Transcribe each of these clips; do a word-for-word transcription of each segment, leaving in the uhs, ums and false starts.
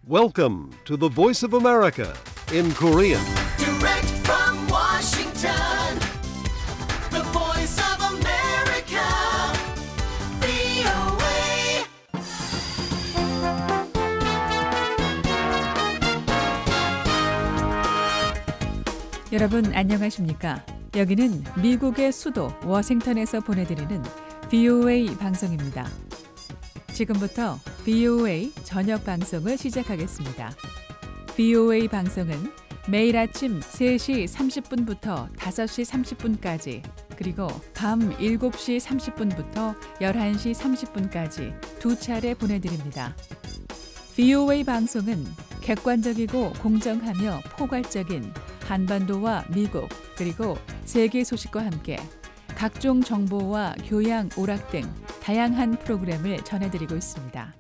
Welcome to the Voice of America in Korean. Direct from Washington, the Voice of America, 브이오에이. 여러분 안녕하십니까? 여기는 미국의 수도 워싱턴에서 보내드리는 브이오에이 방송입니다. 지금부터 브이오에이 저녁 방송을 시작하겠습니다. 브이오에이 방송은 매일 아침 세 시 삼십 분부터 다섯 시 삼십 분까지 그리고 밤 일곱 시 삼십 분부터 열한 시 삼십 분까지 두 차례 보내드립니다. 브이오에이 방송은 객관적이고 공정하며 포괄적인 한반도와 미국 그리고 세계 소식과 함께 각종 정보와 교양, 오락 등 다양한 프로그램을 전해드리고 있습니다.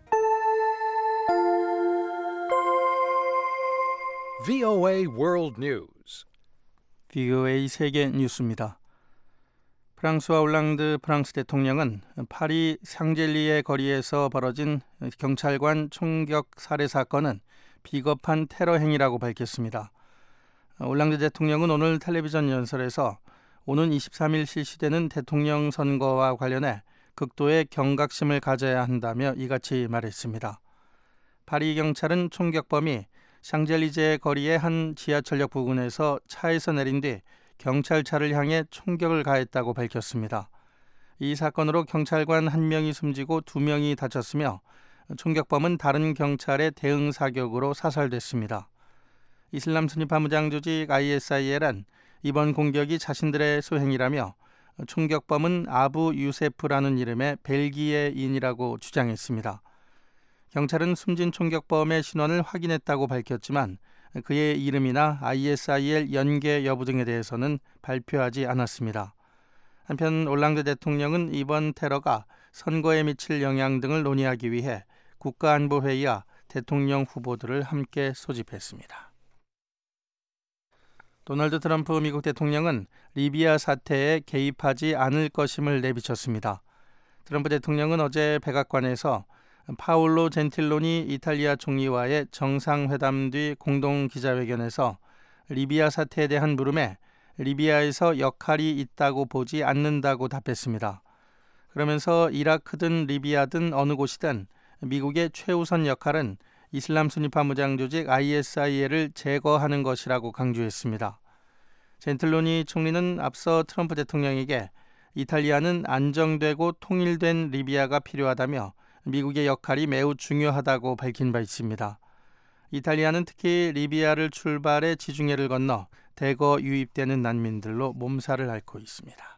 브이오에이 World News. 브이오에이 세계 뉴스입니다. 프랑스와 올랑드 프랑스 대통령은 파리 샹젤리에 거리에서 벌어진 경찰관 총격 살해 사건은 비겁한 테러 행위라고 밝혔습니다. 올랑드 대통령은 오늘 텔레비전 연설에서 오는 이십삼 일 실시되는 대통령 선거와 관련해 극도의 경각심을 가져야 한다며 이같이 말했습니다. 파리 경찰은 총격범이 샹젤리제 거리의 한 지하철역 부근에서 차에서 내린 뒤 경찰차를 향해 총격을 가했다고 밝혔습니다. 이 사건으로 경찰관 한 명이 숨지고 두 명이 다쳤으며 총격범은 다른 경찰의 대응 사격으로 사살됐습니다. 이슬람 순위파 무장 조직 아이에스아이엘은 이번 공격이 자신들의 소행이라며 총격범은 아부 유세프라는 이름의 벨기에인이라고 주장했습니다. 경찰은 숨진 총격범의 신원을 확인했다고 밝혔지만 그의 이름이나 아이에스아이엘 연계 여부 등에 대해서는 발표하지 않았습니다. 한편 올랑드 대통령은 이번 테러가 선거에 미칠 영향 등을 논의하기 위해 국가안보회의와 대통령 후보들을 함께 소집했습니다. 도널드 트럼프 미국 대통령은 리비아 사태에 개입하지 않을 것임을 내비쳤습니다. 트럼프 대통령은 어제 백악관에서 파올로 젠틸로니 이탈리아 총리와의 정상회담 뒤 공동 기자회견에서 리비아 사태에 대한 물음에 리비아에서 역할이 있다고 보지 않는다고 답했습니다. 그러면서 이라크든 리비아든 어느 곳이든 미국의 최우선 역할은 이슬람 순위파 무장 조직 아이에스아이엘을 제거하는 것이라고 강조했습니다. 젠틀로니 총리는 앞서 트럼프 대통령에게 이탈리아는 안정되고 통일된 리비아가 필요하다며 미국의 역할이 매우 중요하다고 밝힌 바 있습니다. 이탈리아는 특히 리비아를 출발해 지중해를 건너 대거 유입되는 난민들로 몸살을 앓고 있습니다.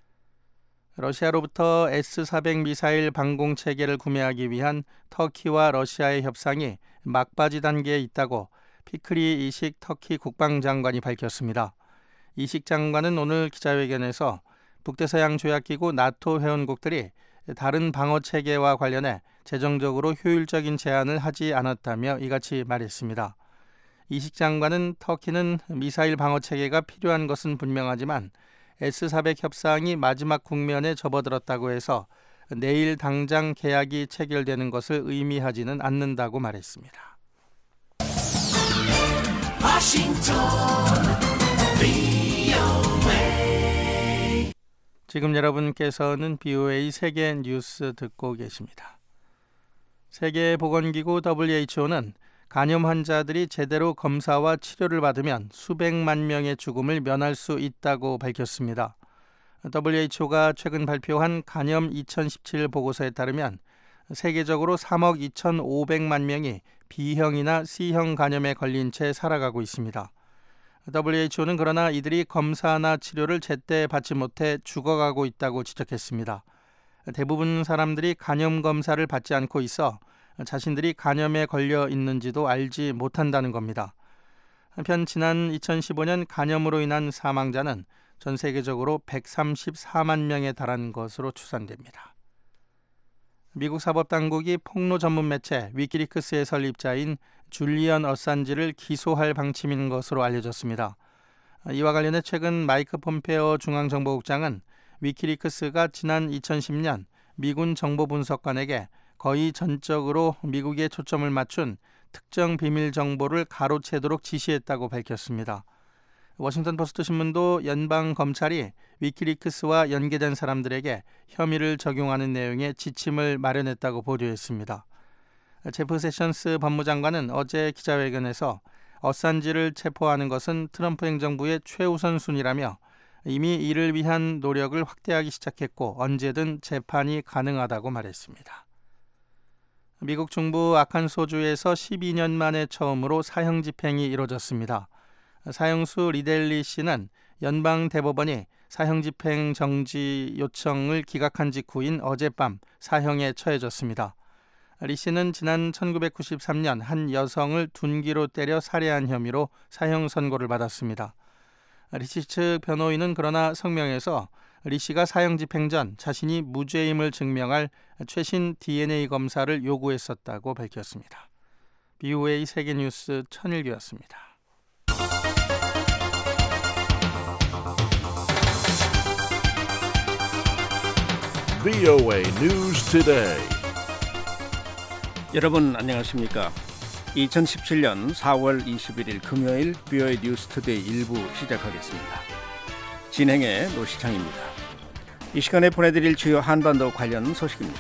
러시아로부터 에스 사백 미사일 방공 체계를 구매하기 위한 터키와 러시아의 협상이 막바지 단계에 있다고 피크리 이식 터키 국방장관이 밝혔습니다. 이식 장관은 오늘 기자회견에서 북대서양 조약기구 나토 회원국들이 다른 방어 체계와 관련해 재정적으로 효율적인 제안을 하지 않았다며 이같이 말했습니다. 이식 장관은 터키는 미사일 방어 체계가 필요한 것은 분명하지만 에스 사백 협상이 마지막 국면에 접어들었다고 해서 내일 당장 계약이 체결되는 것을 의미하지는 않는다고 말했습니다. 워싱턴, 브이오에이. 지금 여러분께서는 브이오에이 세계 뉴스 듣고 계십니다. 세계보건기구 더블유에이치오는 간염 환자들이 제대로 검사와 치료를 받으면 수백만 명의 죽음을 면할 수 있다고 밝혔습니다. 더블유에이치오가 최근 발표한 간염 이천십칠 보고서에 따르면 세계적으로 삼억 이천오백만 명이 B형이나 C형 간염에 걸린 채 살아가고 있습니다. 더블유에이치오는 그러나 이들이 검사나 치료를 제때 받지 못해 죽어가고 있다고 지적했습니다. 대부분 사람들이 간염 검사를 받지 않고 있어 자신들이 간염에 걸려 있는지도 알지 못한다는 겁니다. 한편 지난 이천십오 년 간염으로 인한 사망자는 전 세계적으로 백삼십사만 명에 달한 것으로 추산됩니다. 미국 사법당국이 폭로 전문 매체 위키리크스의 설립자인 줄리언 어산지를 기소할 방침인 것으로 알려졌습니다. 이와 관련해 최근 마이크 폼페오 중앙정보국장은 위키리크스가 지난 이천십 년 미군 정보분석관에게 거의 전적으로 미국에 초점을 맞춘 특정 비밀 정보를 가로채도록 지시했다고 밝혔습니다. 워싱턴 포스트 신문도 연방 검찰이 위키리크스와 연계된 사람들에게 혐의를 적용하는 내용의 지침을 마련했다고 보도했습니다. 제프 세션스 법무장관은 어제 기자회견에서 어산지를 체포하는 것은 트럼프 행정부의 최우선 순위라며 이미 이를 위한 노력을 확대하기 시작했고 언제든 재판이 가능하다고 말했습니다. 미국 중부 아칸소주에서 십이 년 만에 처음으로 사형 집행이 이뤄졌습니다. 사형수 리델리 씨는 연방 대법원이 사형 집행 정지 요청을 기각한 직후인 어젯밤 사형에 처해졌습니다. 리 씨는 지난 천구백구십삼 년 한 여성을 둔기로 때려 살해한 혐의로 사형 선고를 받았습니다. 리 씨 측 변호인은 그러나 성명에서 리 씨가 사형 집행 전 자신이 무죄임을 증명할 최신 디엔에이 검사를 요구했었다고 밝혔습니다. 비오에이 세계뉴스 천일규였습니다. 비오에이 News Today. 여러분 안녕하십니까? 이천십칠 년 사월 이십일일 금요일 비오에이 뉴스 투데이 일부 시작하겠습니다. 진행의 노시창입니다. 이 시간에 보내드릴 주요 한반도 관련 소식입니다.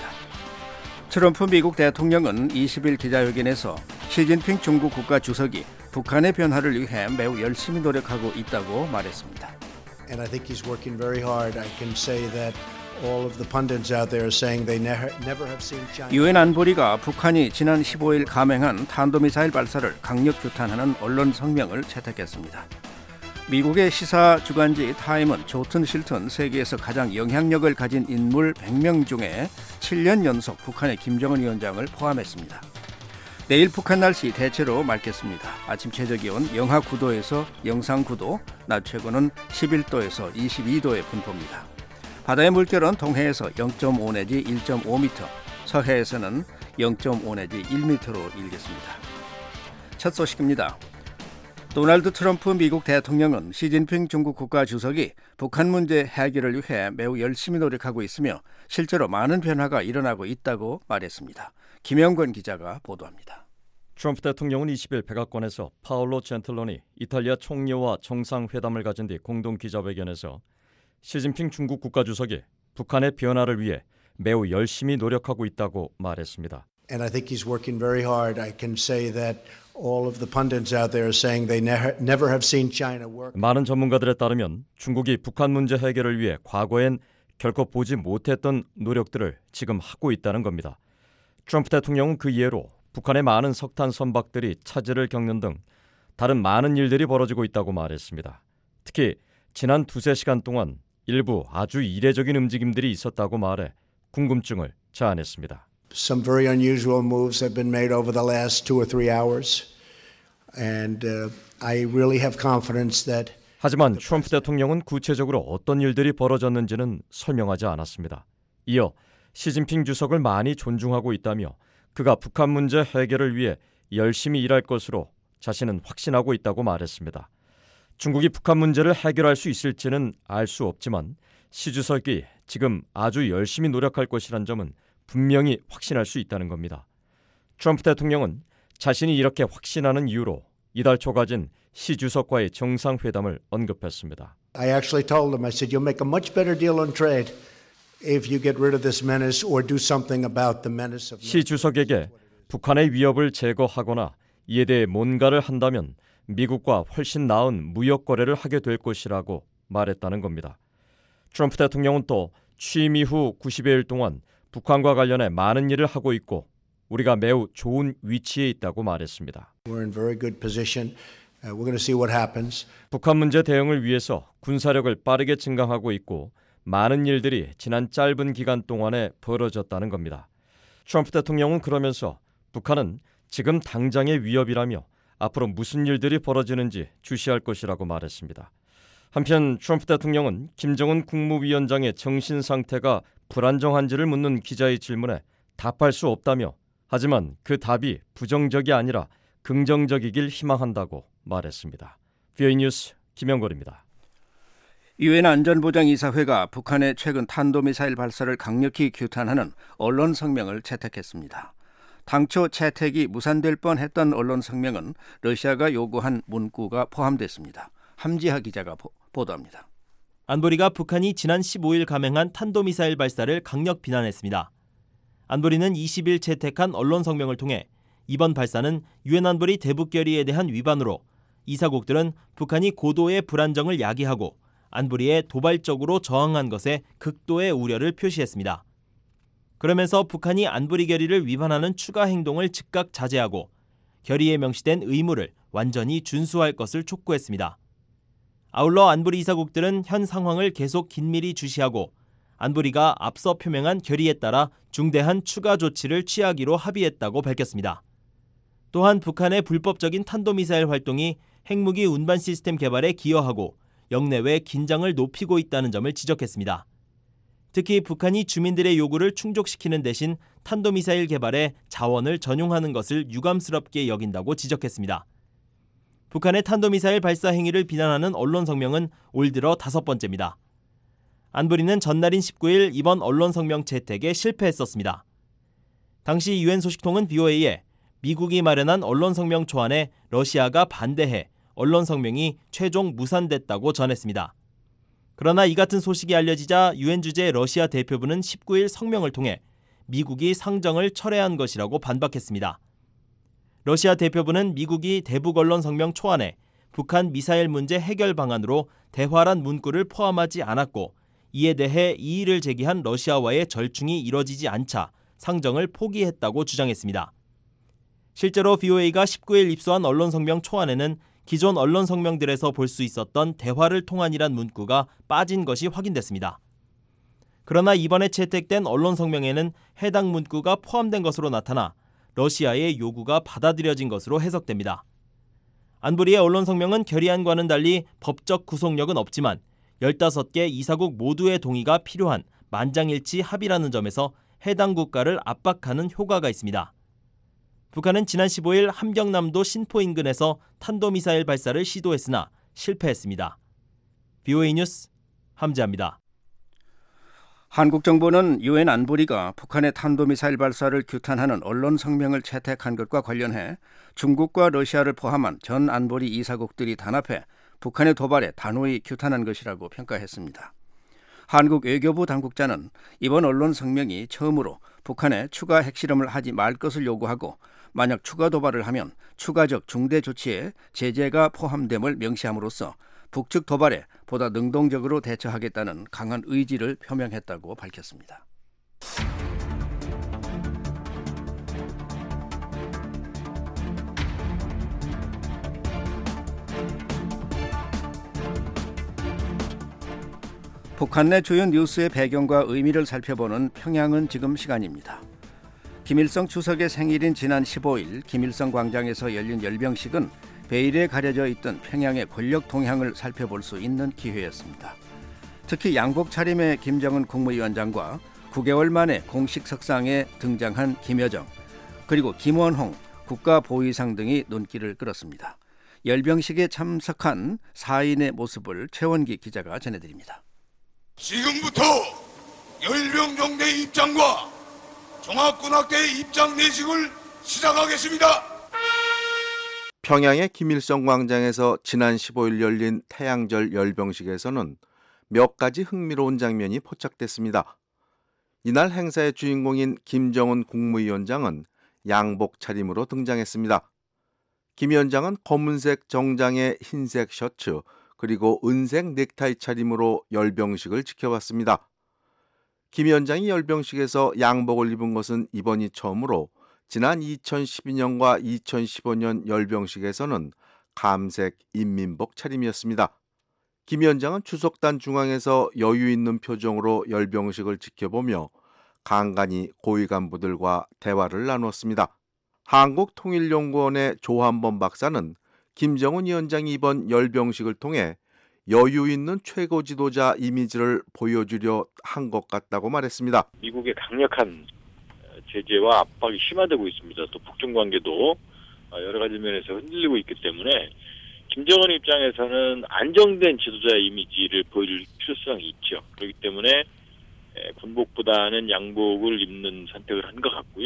트럼프 미국 대통령은 이십일 기자회견에서 시진핑 중국 국가주석이 북한의 변화를 위해 매우 열심히 노력하고 있다고 말했습니다. And I think he's working very hard. I can say that all of the pundits out there are saying they never, never have seen China. 유엔 안보리가 북한이 지난 십오일 감행한 탄도미사일 발사를 강력 규탄하는 언론 성명을 채택했습니다. 미국의 시사 주간지 타임은 좋든 싫든 세계에서 가장 영향력을 가진 인물 백 명 중에 칠 년 연속 북한의 김정은 위원장을 포함했습니다. 내일 북한 날씨 대체로 맑겠습니다. 아침 최저기온 영하 구 도에서 영상 구 도, 낮 최고는 십일 도에서 이십이 도의 분포입니다. 바다의 물결은 동해에서 영 점 오 내지 일 점 오 미터, 서해에서는 영 점 오 내지 일 미터로 일겠습니다. 첫 소식입니다. 도널드 트럼프 미국 대통령은 시진핑 중국 국가주석이 북한 문제 해결을 위해 매우 열심히 노력하고 있으며 실제로 많은 변화가 일어나고 있다고 말했습니다. 김영권 기자가 보도합니다. 트럼프 대통령은 이십일 백악관에서 파올로 젠틀로니 이탈리아 총리와 정상회담을 가진 뒤 공동 기자회견에서 시진핑 중국 국가주석이 북한의 변화를 위해 매우 열심히 노력하고 있다고 말했습니다. And I think he's working very hard. I can say that all of the pundits out there are saying they never, never have seen China work. 많은 전문가들에 따르면 중국이 북한 문제 해결을 위해 과거엔 결코 보지 못했던 노력들을 지금 하고 있다는 겁니다. 트럼프 대통령은 그 예로 북한의 많은 석탄 선박들이 차질을 겪는 등 다른 많은 일들이 벌어지고 있다고 말했습니다. 특히 지난 두세 시간 동안 일부 아주 이례적인 움직임들이 있었다고 말해 궁금증을 자아냈습니다. Some very unusual moves have been made over the last two or three hours. And uh, I really have confidence that 하지만 트럼프 대통령은 구체적으로 어떤 일들이 벌어졌는지는 설명하지 않았습니다. 이어 시진핑 주석을 많이 존중하고 있다며 그가 북한 문제 해결을 위해 열심히 일할 것으로 자신은 확신하고 있다고 말했습니다. 중국이 북한 문제를 해결할 수 있을지는 알 수 없지만 시 주석이 지금 아주 열심히 노력할 것이란 점은 분명히 확신할 수 있다는 겁니다. 트럼프 대통령은 자신이 이렇게 확신하는 이유로 이달 초 가진 시 주석과의 정상회담을 언급했습니다. I actually told him, I said, you'll make a much better deal on trade if you get rid of this menace or do something about the menace of. 시 주석에게 북한의 위협을 제거하거나 이에 대해 뭔가를 한다면 미국과 훨씬 나은 무역 거래를 하게 될 것이라고 말했다는 겁니다. 트럼프 대통령은 또 취임 이후 구십여일 동안 북한과 관련해 많은 일을 하고 있고 우리가 매우 좋은 위치에 있다고 말했습니다. We're in very good position. Uh, we're going to see what happens. 북한 문제 대응을 위해서 군사력을 빠르게 증강하고 있고 많은 일들이 지난 짧은 기간 동안에 벌어졌다는 겁니다. 트럼프 대통령은 그러면서 북한은 지금 당장의 위협이라며 앞으로 무슨 일들이 벌어지는지 주시할 것이라고 말했습니다. 한편 트럼프 대통령은 김정은 국무위원장의 정신 상태가 불안정한지를 묻는 기자의 질문에 답할 수 없다며 하지만 그 답이 부정적이 아니라 긍정적이길 희망한다고 말했습니다. 비오에이 뉴스 김영걸입니다. 유엔 안전보장이사회가 북한의 최근 탄도미사일 발사를 강력히 규탄하는 언론 성명을 채택했습니다. 당초 채택이 무산될 뻔했던 언론 성명은 러시아가 요구한 문구가 포함됐습니다. 함지하 기자가 보, 보도합니다. 안보리가 북한이 지난 십오일 감행한 탄도미사일 발사를 강력 비난했습니다. 안보리는 이십일 채택한 언론 성명을 통해 이번 발사는 유엔 안보리 대북 결의에 대한 위반으로 이사국들은 북한이 고도의 불안정을 야기하고 안보리에 도발적으로 저항한 것에 극도의 우려를 표시했습니다. 그러면서 북한이 안보리 결의를 위반하는 추가 행동을 즉각 자제하고 결의에 명시된 의무를 완전히 준수할 것을 촉구했습니다. 아울러 안보리 이사국들은 현 상황을 계속 긴밀히 주시하고 안보리가 앞서 표명한 결의에 따라 중대한 추가 조치를 취하기로 합의했다고 밝혔습니다. 또한 북한의 불법적인 탄도미사일 활동이 핵무기 운반 시스템 개발에 기여하고 영내외 긴장을 높이고 있다는 점을 지적했습니다. 특히 북한이 주민들의 요구를 충족시키는 대신 탄도미사일 개발에 자원을 전용하는 것을 유감스럽게 여긴다고 지적했습니다. 북한의 탄도미사일 발사 행위를 비난하는 언론 성명은 올 들어 다섯 번째입니다. 안보리는 전날인 십구일 이번 언론 성명 채택에 실패했었습니다. 당시 유엔 소식통은 브이오에이에 미국이 마련한 언론 성명 초안에 러시아가 반대해 언론 성명이 최종 무산됐다고 전했습니다. 그러나 이 같은 소식이 알려지자 유엔 주재 러시아 대표부는 십구일 성명을 통해 미국이 상정을 철회한 것이라고 반박했습니다. 러시아 대표부는 미국이 대북 언론 성명 초안에 북한 미사일 문제 해결 방안으로 대화란 문구를 포함하지 않았고 이에 대해 이의를 제기한 러시아와의 절충이 이뤄지지 않자 상정을 포기했다고 주장했습니다. 실제로 브이오에이가 십구일 입수한 언론 성명 초안에는 기존 언론 성명들에서 볼 수 있었던 대화를 통한이란 문구가 빠진 것이 확인됐습니다. 그러나 이번에 채택된 언론 성명에는 해당 문구가 포함된 것으로 나타나 러시아의 요구가 받아들여진 것으로 해석됩니다. 안보리의 언론 성명은 결의안과는 달리 법적 구속력은 없지만 열다섯 개 이사국 모두의 동의가 필요한 만장일치 합의라는 점에서 해당 국가를 압박하는 효과가 있습니다. 북한은 지난 십오일 함경남도 신포 인근에서 탄도미사일 발사를 시도했으나 실패했습니다. 브이오에이 뉴스 함지아입니다. 한국 정부는 유엔 안보리가 북한의 탄도미사일 발사를 규탄하는 언론 성명을 채택한 것과 관련해 중국과 러시아를 포함한 전 안보리 이사국들이 단합해 북한의 도발에 단호히 규탄한 것이라고 평가했습니다. 한국 외교부 당국자는 이번 언론 성명이 처음으로 북한에 추가 핵실험을 하지 말 것을 요구하고 만약 추가 도발을 하면 추가적 중대 조치에 제재가 포함됨을 명시함으로써 북측 도발에 보다 능동적으로 대처하겠다는 강한 의지를 표명했다고 밝혔습니다. 북한 내 주요 뉴스의 배경과 의미를 살펴보는 평양은 지금 시간입니다. 김일성 추석의 생일인 지난 십오일 김일성 광장에서 열린 열병식은 베일에 가려져 있던 평양의 권력 동향을 살펴볼 수 있는 기회였습니다. 특히 양복 차림의 김정은 국무위원장과 구 개월 만에 공식 석상에 등장한 김여정, 그리고 김원홍 국가보위상 등이 눈길을 끌었습니다. 열병식에 참석한 사인의 모습을 최원기 기자가 전해드립니다. 지금부터 열병정대 입장과 종합군악대 입장 내식을 시작하겠습니다. 평양의 김일성 광장에서 지난 십오일 열린 태양절 열병식에서는 몇 가지 흥미로운 장면이 포착됐습니다. 이날 행사의 주인공인 김정은 국무위원장은 양복 차림으로 등장했습니다. 김 위원장은 검은색 정장에 흰색 셔츠 그리고 은색 넥타이 차림으로 열병식을 지켜봤습니다. 김 위원장이 열병식에서 양복을 입은 것은 이번이 처음으로 지난 이천십이년과 이천십오년 열병식에서는 감색 인민복 차림이었습니다. 김 위원장은 추석단 중앙에서 여유 있는 표정으로 열병식을 지켜보며 간간히 고위 간부들과 대화를 나누었습니다. 한국통일연구원의 조한범 박사는 김정은 위원장이 이번 열병식을 통해 여유 있는 최고 지도자 이미지를 보여주려 한 것 같다고 말했습니다. 미국의 강력한 제재와 압박이 심화되고 있습니다. 또 북중 관계도 여러 가지 면에서 흔들리고 있기 때문에 김정은 입장에서는 안정된 지도자의 이미지를 보여줄 필요성이 있죠. 그렇기 때문에 군복보다는 양복을 입는 선택을 한 것 같고요.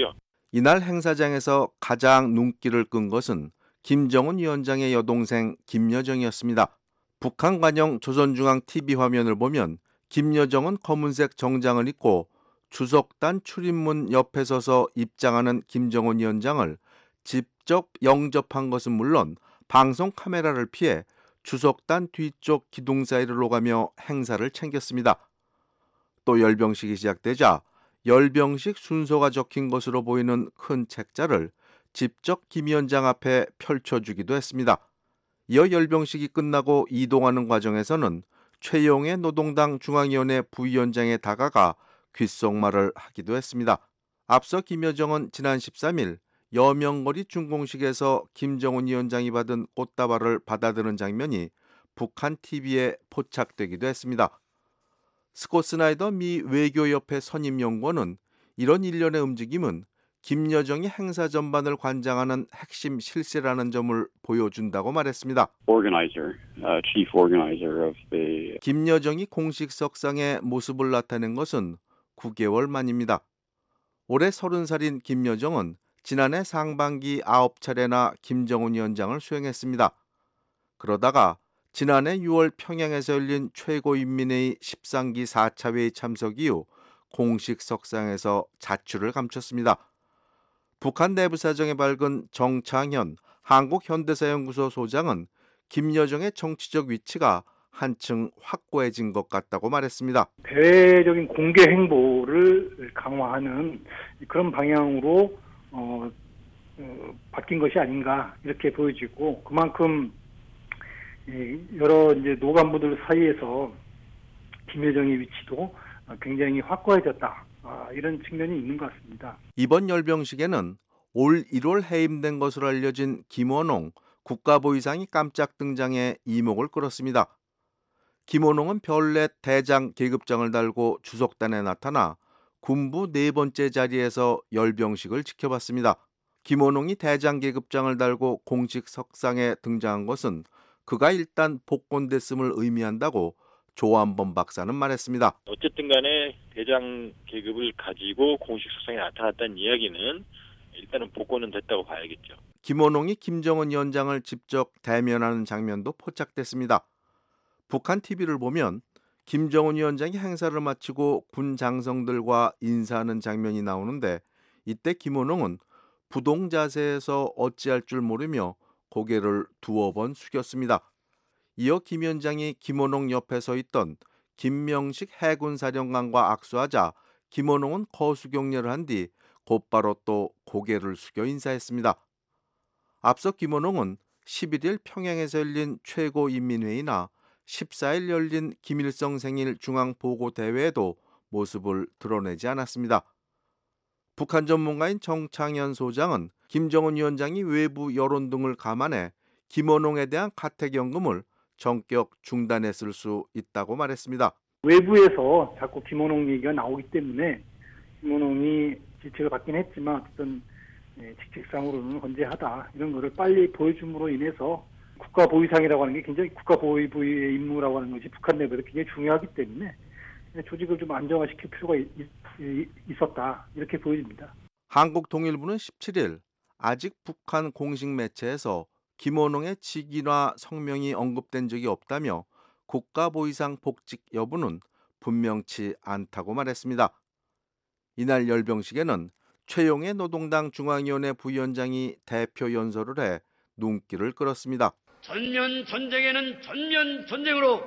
이날 행사장에서 가장 눈길을 끈 것은 김정은 위원장의 여동생 김여정이었습니다. 북한 관영 조선중앙 티비 화면을 보면 김여정은 검은색 정장을 입고 주석단 출입문 옆에 서서 입장하는 김정은 위원장을 직접 영접한 것은 물론 방송 카메라를 피해 주석단 뒤쪽 기둥 사이를 오가며 행사를 챙겼습니다. 또 열병식이 시작되자 열병식 순서가 적힌 것으로 보이는 큰 책자를 직접 김 위원장 앞에 펼쳐주기도 했습니다. 이어 열병식이 끝나고 이동하는 과정에서는 최용해 노동당 중앙위원회 부위원장에 다가가 귓속말을 하기도 했습니다. 앞서 김여정은 지난 십삼 일 여명거리 준공식에서 김정은 위원장이 받은 꽃다발을 받아드는 장면이 북한 티비에 포착되기도 했습니다. 스콧 스나이더 미 외교협회 선임연구원은 이런 일련의 움직임은 김여정이 행사 전반을 관장하는 핵심 실세라는 점을 보여준다고 말했습니다. Organizer, uh, chief organizer of the... 김여정이 공식 석상에 모습을 나타낸 것은 구 개월 만입니다. 올해 서른 살인 김여정은 지난해 상반기 아홉 차례나 김정은 위원장을 수행했습니다. 그러다가 지난해 유월 평양에서 열린 최고인민회의 십삼 기 사 차 회의 참석 이후 공식 석상에서 자취를 감췄습니다. 북한 내부 사정에 밝은 정창현 한국현대사연구소 소장은 김여정의 정치적 위치가 한층 확고해진 것 같다고 말했습니다. 대외적인 공개 행보를 강화하는 그런 방향으로 어, 어, 바뀐 것이 아닌가 이렇게 보여지고 그만큼 여러 이제 노간부들 사이에서 김여정의 위치도 굉장히 확고해졌다. 아, 이런 측면이 있는 것 같습니다. 이번 열병식에는 올 일월 해임된 것으로 알려진 김원홍 국가보위상이 깜짝 등장해 이목을 끌었습니다. 김원홍은 별내 대장 계급장을 달고 주석단에 나타나 군부 네 번째 자리에서 열병식을 지켜봤습니다. 김원홍이 대장 계급장을 달고 공식 석상에 등장한 것은 그가 일단 복권됐음을 의미한다고 조한범 박사는 말했습니다. 어쨌든 간에 대장 계급을 가지고 공식 석상에 나타났다는 이야기는 일단은 복권은 됐다고 봐야겠죠. 김원홍이 김정은 위원장을 직접 대면하는 장면도 포착됐습니다. 북한 티비를 보면 김정은 위원장이 행사를 마치고 군 장성들과 인사하는 장면이 나오는데 이때 김원홍은 부동 자세에서 어찌할 줄 모르며 고개를 두어 번 숙였습니다. 이어 김 위원장이 김원홍 옆에 서 있던 김명식 해군사령관과 악수하자 김원홍은 거수경례를 한 뒤 곧바로 또 고개를 숙여 인사했습니다. 앞서 김원홍은 십일 일 평양에서 열린 최고인민회의나 십사 일 열린 김일성 생일 중앙보고대회에도 모습을 드러내지 않았습니다. 북한 전문가인 정창현 소장은 김정은 위원장이 외부 여론 등을 감안해 김원홍에 대한 가택연금을 전격 중단했을 수 있다고 말했습니다. 외부에서 자꾸 김원홍 얘기가 나오기 때문에 김원홍이 지책을 받긴 했지만 어떤 직책상으로는 건재하다 이런 거를 빨리 보여줌으로 인해서 국가보위상이라고 하는 게 굉장히 국가보위부의 임무라고 하는 것이 북한 내부에서 굉장히 중요하기 때문에 조직을 좀 안정화시킬 필요가 있, 있었다 이렇게 보여집니다. 한국통일부는 십칠 일 아직 북한 공식 매체에서 김원홍의 직위나 성명이 언급된 적이 없다며 국가보위상 복직 여부는 분명치 않다고 말했습니다. 이날 열병식에는 최용해 노동당 중앙위원회 부위원장이 대표 연설을 해 눈길을 끌었습니다. 전면 전쟁에는 전면 전쟁으로,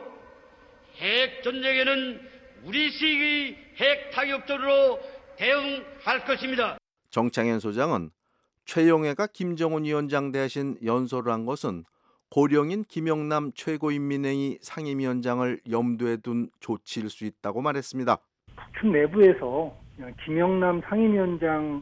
핵 전쟁에는 우리 수익의 핵 타격적으로 대응할 것입니다. 정창현 소장은 최용해가 김정은 위원장 대신 연설을 한 것은 고령인 김영남 최고인민회의 상임위원장을 염두에 둔 조치일 수 있다고 말했습니다. 북측 내부에서 김영남 상임위원장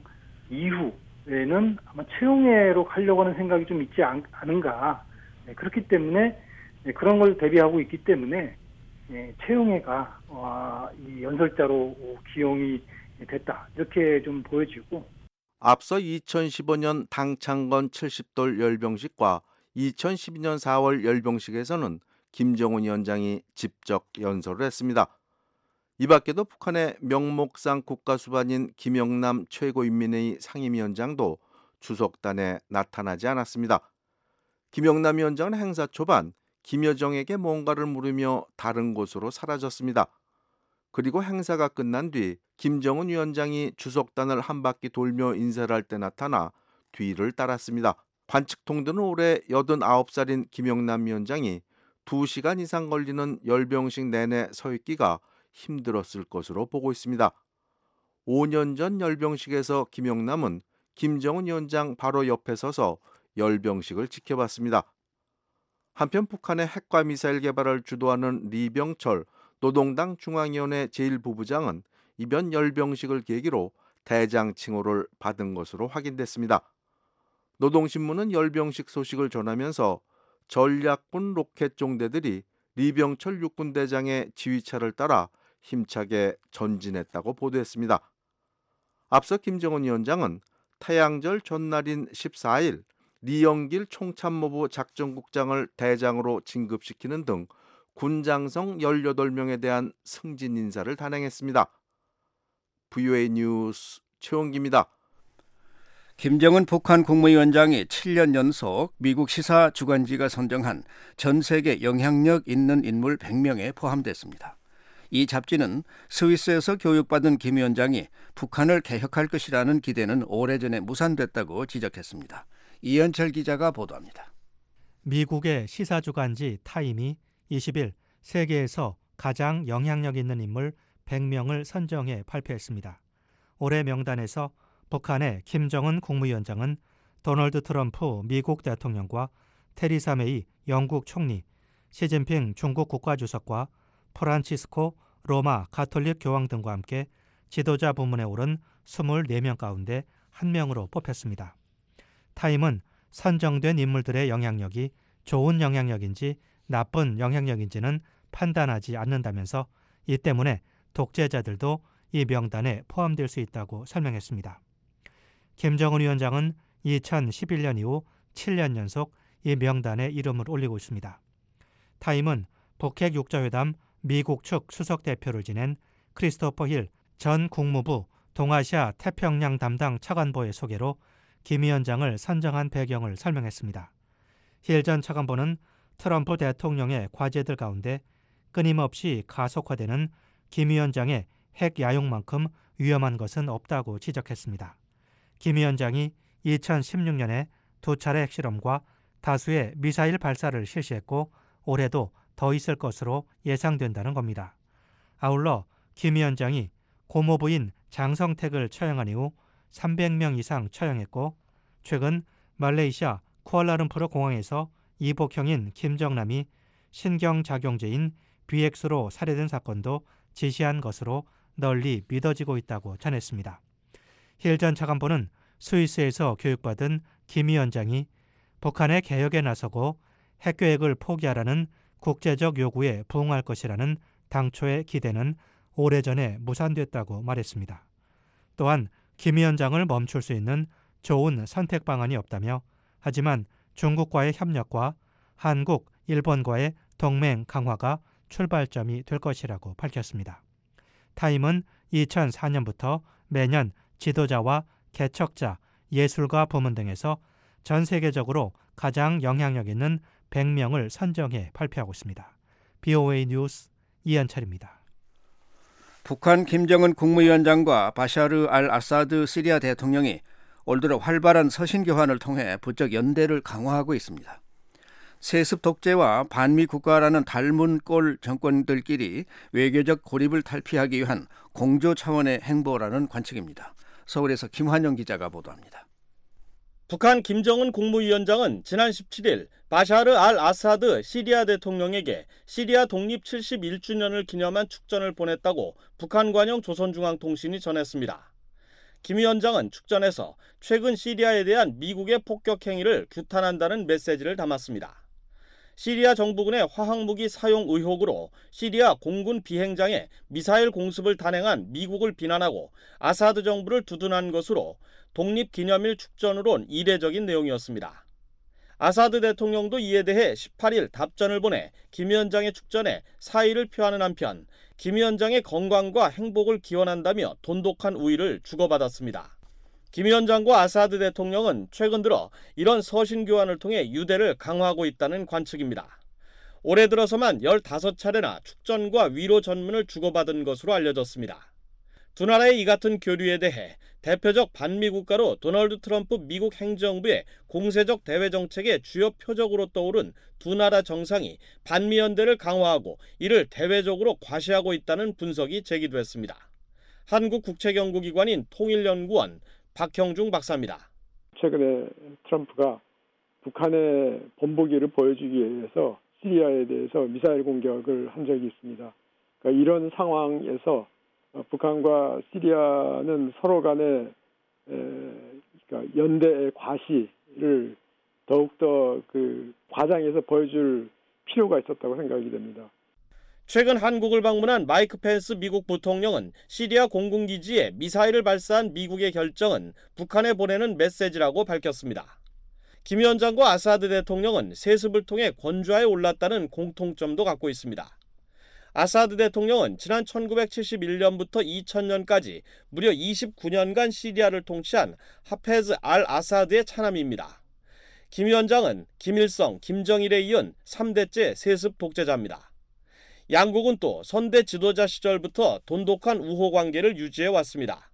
이후에는 아마 최용해로 가려고 하는 생각이 좀 있지 않, 않은가. 네, 그렇기 때문에 네, 그런 걸 대비하고 있기 때문에 네, 최용해가 어, 이 연설자로 기용이 됐다. 이렇게 좀 보여지고 앞서 이천십오 년 당창건 칠십 돌 열병식과 이천십이 년 사월 열병식에서는 김정은 위원장이 직접 연설을 했습니다. 이 밖에도 북한의 명목상 국가수반인 김영남 최고인민회의 상임위원장도 주석단에 나타나지 않았습니다. 김영남 위원장은 행사 초반 김여정에게 뭔가를 물으며 다른 곳으로 사라졌습니다. 그리고 행사가 끝난 뒤 김정은 위원장이 주석단을 한 바퀴 돌며 인사를 할 때 나타나 뒤를 따랐습니다. 관측통들은 올해 여든아홉 살인 김영남 위원장이 두 시간 이상 걸리는 열병식 내내 서 있기가 힘들었을 것으로 보고 있습니다. 오 년 전 열병식에서 김영남은 김정은 위원장 바로 옆에 서서 열병식을 지켜봤습니다. 한편 북한의 핵과 미사일 개발을 주도하는 리병철 노동당 중앙위원회 제일 부부장은 이번 열병식을 계기로 대장 칭호를 받은 것으로 확인됐습니다. 노동신문은 열병식 소식을 전하면서 전략군 로켓 종대들이 리병철 육군대장의 지휘차를 따라 힘차게 전진했다고 보도했습니다. 앞서 김정은 위원장은 태양절 전날인 십사 일 리영길 총참모부 작전국장을 대장으로 진급시키는 등 군장성 열여덟 명에 대한 승진 인사를 단행했습니다. 브이오에이 뉴스 최원기입니다. 김정은 북한 국무위원장이 칠 년 연속 미국 시사 주간지가 선정한 전 세계 영향력 있는 인물 백 명에 포함됐습니다. 이 잡지는 스위스에서 교육받은 김 위원장이 북한을 개혁할 것이라는 기대는 오래전에 무산됐다고 지적했습니다. 이현철 기자가 보도합니다. 미국의 시사주간지 타임이 이십 일 세계에서 가장 영향력 있는 인물 백 명을 선정해 발표했습니다. 올해 명단에서 북한의 김정은 국무위원장은 도널드 트럼프 미국 대통령과 테리사 메이 영국 총리, 시진핑 중국 국가주석과 프란치스코 로마 가톨릭 교황 등과 함께 지도자 부문에 오른 이십사 명 가운데 한 명으로 뽑혔습니다. 타임은 선정된 인물들의 영향력이 좋은 영향력인지 나쁜 영향력인지는 판단하지 않는다면서 이 때문에 독재자들도 이 명단에 포함될 수 있다고 설명했습니다. 김정은 위원장은 이천십일 년 이후 칠 년 연속 이 명단에 이름을 올리고 있습니다. 타임은 북핵 육자회담 미국 측 수석 대표를 지낸 크리스토퍼 힐 전 국무부 동아시아 태평양 담당 차관보의 소개로 김 위원장을 선정한 배경을 설명했습니다. 힐 전 차관보는 트럼프 대통령의 과제들 가운데 끊임없이 가속화되는 김 위원장의 핵 야용만큼 위험한 것은 없다고 지적했습니다. 김 위원장이 이천십육 년에 두 차례 핵실험과 다수의 미사일 발사를 실시했고 올해도 더 있을 것으로 예상된다는 겁니다. 아울러 김 위원장이 고모부인 장성택을 처형한 이후 삼백 명 이상 처형했고 최근 말레이시아 쿠알라룸푸르 공항에서 이복형인 김정남이 신경작용제인 비엑스로 살해된 사건도 지시한 것으로 널리 믿어지고 있다고 전했습니다. 힐 전 차관보는 스위스에서 교육받은 김 위원장이 북한의 개혁에 나서고 핵계획을 포기하라는 국제적 요구에 부응할 것이라는 당초의 기대는 오래전에 무산됐다고 말했습니다. 또한 김 위원장을 멈출 수 있는 좋은 선택 방안이 없다며 하지만 중국과의 협력과 한국, 일본과의 동맹 강화가 출발점이 될 것이라고 밝혔습니다. 타임은 이천사 년부터 매년 지도자와 개척자, 예술가 부문 등에서 전 세계적으로 가장 영향력 있는 백 명을 선정해 발표하고 있습니다. 브이오에이 뉴스 이현철입니다. 북한 김정은 국무위원장과 바샤르 알 아사드 시리아 대통령이 올 들어 활발한 서신 교환을 통해 부쩍 연대를 강화하고 있습니다. 세습 독재와 반미 국가라는 닮은 꼴 정권들끼리 외교적 고립을 탈피하기 위한 공조 차원의 행보라는 관측입니다. 서울에서 김환영 기자가 보도합니다. 북한 김정은 국무위원장은 지난 십칠 일 바샤르 알 아사드 시리아 대통령에게 시리아 독립 칠십일 주년을 기념한 축전을 보냈다고 북한 관영 조선중앙통신이 전했습니다. 김 위원장은 축전에서 최근 시리아에 대한 미국의 폭격 행위를 규탄한다는 메시지를 담았습니다. 시리아 정부군의 화학무기 사용 의혹으로 시리아 공군 비행장에 미사일 공습을 단행한 미국을 비난하고 아사드 정부를 두둔한 것으로 독립기념일 축전으론 이례적인 내용이었습니다. 아사드 대통령도 이에 대해 십팔 일 답전을 보내 김 위원장의 축전에 사의를 표하는 한편 김 위원장의 건강과 행복을 기원한다며 돈독한 우의를 주고받았습니다. 김 위원장과 아사드 대통령은 최근 들어 이런 서신 교환을 통해 유대를 강화하고 있다는 관측입니다. 올해 들어서만 열다섯 차례나 축전과 위로 전문을 주고받은 것으로 알려졌습니다. 두 나라의 이 같은 교류에 대해 대표적 반미 국가로 도널드 트럼프 미국 행정부의 공세적 대외 정책의 주요 표적으로 떠오른 두 나라 정상이 반미 연대를 강화하고 이를 대외적으로 과시하고 있다는 분석이 제기됐습니다. 한국 국책연구기관인 통일연구원 박형중 박사입니다. 최근에 트럼프가 북한의 본보기를 보여주기 위해서 시리아에 대해서 미사일 공격을 한 적이 있습니다. 그러니까 이런 상황에서 북한과 시리아는 서로 간의 그러니까 연대의 과시를 더욱더 그 과장해서 보여줄 필요가 있었다고 생각이 됩니다. 최근 한국을 방문한 마이크 펜스 미국 부통령은 시리아 공군기지에 미사일을 발사한 미국의 결정은 북한에 보내는 메시지라고 밝혔습니다. 김 위원장과 아사드 대통령은 세습을 통해 권좌에 올랐다는 공통점도 갖고 있습니다. 아사드 대통령은 지난 천구백칠십일 년부터 이천 년까지 무려 이십구 년간 시리아를 통치한 하페즈 알 아사드의 차남입니다. 김 위원장은 김일성, 김정일에 이은 삼 대째 세습 독재자입니다. 양국은 또 선대 지도자 시절부터 돈독한 우호 관계를 유지해 왔습니다.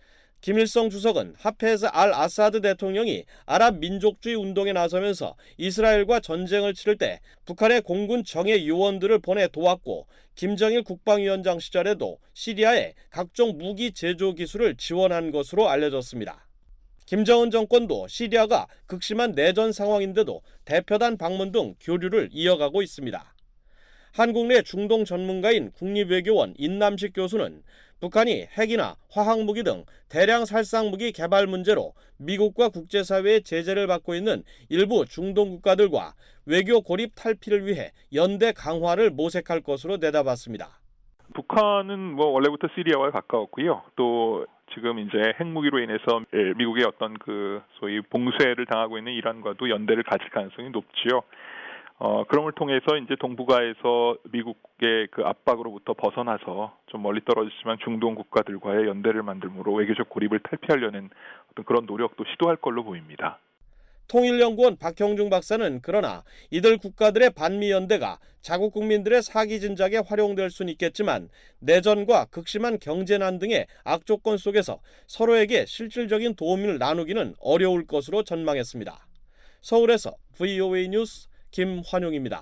김일성 주석은 하페즈 알 아사드 대통령이 아랍 민족주의 운동에 나서면서 이스라엘과 전쟁을 치를 때 북한의 공군 정예 요원들을 보내 도왔고 김정일 국방위원장 시절에도 시리아에 각종 무기 제조 기술을 지원한 것으로 알려졌습니다. 김정은 정권도 시리아가 극심한 내전 상황인데도 대표단 방문 등 교류를 이어가고 있습니다. 한국 내 중동 전문가인 국립외교원 인남식 교수는 북한이 핵이나 화학무기 등 대량 살상무기 개발 문제로 미국과 국제사회의 제재를 받고 있는 일부 중동 국가들과 외교 고립 탈피를 위해 연대 강화를 모색할 것으로 내다봤습니다. 북한은 뭐 원래부터 시리아와 가까웠고요. 또 지금 이제 핵무기로 인해서 미국의 어떤 그 소위 봉쇄를 당하고 있는 이란과도 연대를 가질 가능성이 높지요. 어, 그런 걸 통해서 이제 동북아에서 미국의 그 압박으로부터 벗어나서 좀 멀리 떨어지지만 중동 국가들과의 연대를 만들므로 외교적 고립을 탈피하려는 어떤 그런 노력도 시도할 걸로 보입니다. 통일연구원 박형중 박사는 그러나 이들 국가들의 반미 연대가 자국 국민들의 사기 진작에 활용될 수는 있겠지만 내전과 극심한 경제난 등의 악조건 속에서 서로에게 실질적인 도움을 나누기는 어려울 것으로 전망했습니다. 서울에서 브이오에이 뉴스 김환용입니다.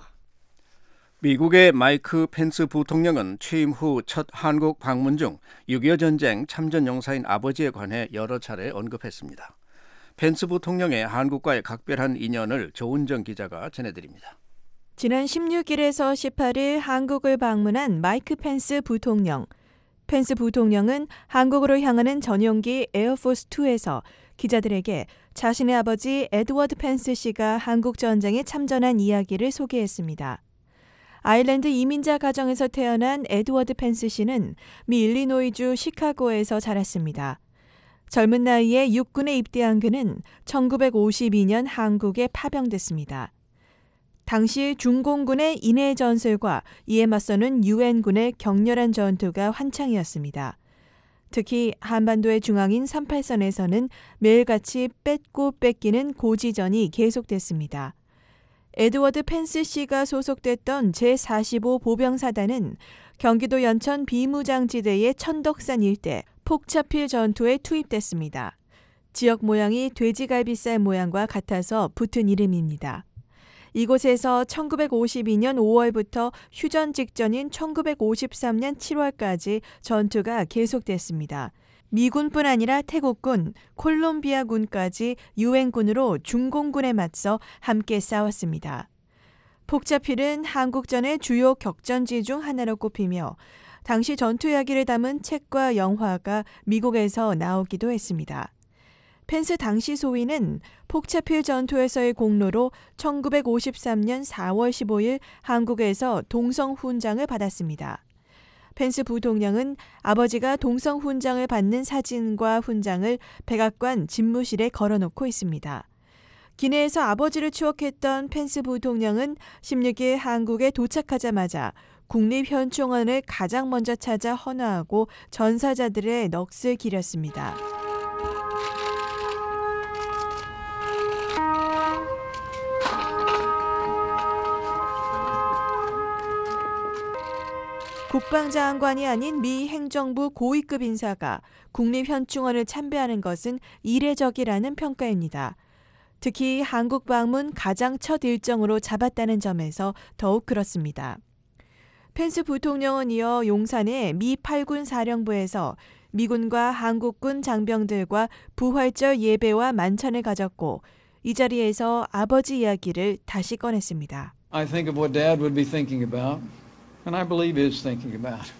미국의 마이크 펜스 부통령은 취임 후 첫 한국 방문 중 육이오 전쟁 참전 용사인 아버지에 관해 여러 차례 언급했습니다. 펜스 부통령의 한국과의 각별한 인연을 조은정 기자가 전해드립니다. 지난 십육 일에서 십팔 일 한국을 방문한 마이크 펜스 부통령. 펜스 부통령은 한국으로 향하는 전용기 에어포스이에서 기자들에게 자신의 아버지 에드워드 펜스 씨가 한국 전쟁에 참전한 이야기를 소개했습니다. 아일랜드 이민자 가정에서 태어난 에드워드 펜스 씨는 미 일리노이주 시카고에서 자랐습니다. 젊은 나이에 육군에 입대한 그는 천구백오십이 년 한국에 파병됐습니다. 당시 중공군의 인해 전술과 이에 맞서는 유엔군의 격렬한 전투가 한창이었습니다. 특히 한반도의 중앙인 삼팔선에서는 매일같이 뺏고 뺏기는 고지전이 계속됐습니다. 에드워드 펜스 씨가 소속됐던 제사십오 보병사단은 경기도 연천 비무장지대의 천덕산 일대 폭차필 전투에 투입됐습니다. 지역 모양이 돼지갈비살 모양과 같아서 붙은 이름입니다. 이곳에서 천구백오십이 년 오월부터 휴전 직전인 천구백오십삼 년 칠월까지 전투가 계속됐습니다. 미군뿐 아니라 태국군, 콜롬비아군까지 유엔군으로 중공군에 맞서 함께 싸웠습니다. 폭차필은 한국전의 주요 격전지 중 하나로 꼽히며 당시 전투 이야기를 담은 책과 영화가 미국에서 나오기도 했습니다. 펜스 당시 소위는 폭차필 전투에서의 공로로 천구백오십삼 년 사월 십오일 한국에서 동성훈장을 받았습니다. 펜스 부통령은 아버지가 동성훈장을 받는 사진과 훈장을 백악관 집무실에 걸어놓고 있습니다. 기내에서 아버지를 추억했던 펜스 부통령은 십육 일 한국에 도착하자마자 국립현충원을 가장 먼저 찾아 헌화하고 전사자들의 넋을 기렸습니다. 국방장관이 아닌 미 행정부 고위급 인사가 국립현충원을 참배하는 것은 이례적이라는 평가입니다. 특히 한국 방문 가장 첫 일정으로 잡았다는 점에서 더욱 그렇습니다. 펜스 부통령은 이어 용산의 미 팔 군 사령부에서 미군과 한국군 장병들과 부활절 예배와 만찬을 가졌고 이 자리에서 아버지 이야기를 다시 꺼냈습니다. I think of what Dad would be thinking about, and I believe is thinking about,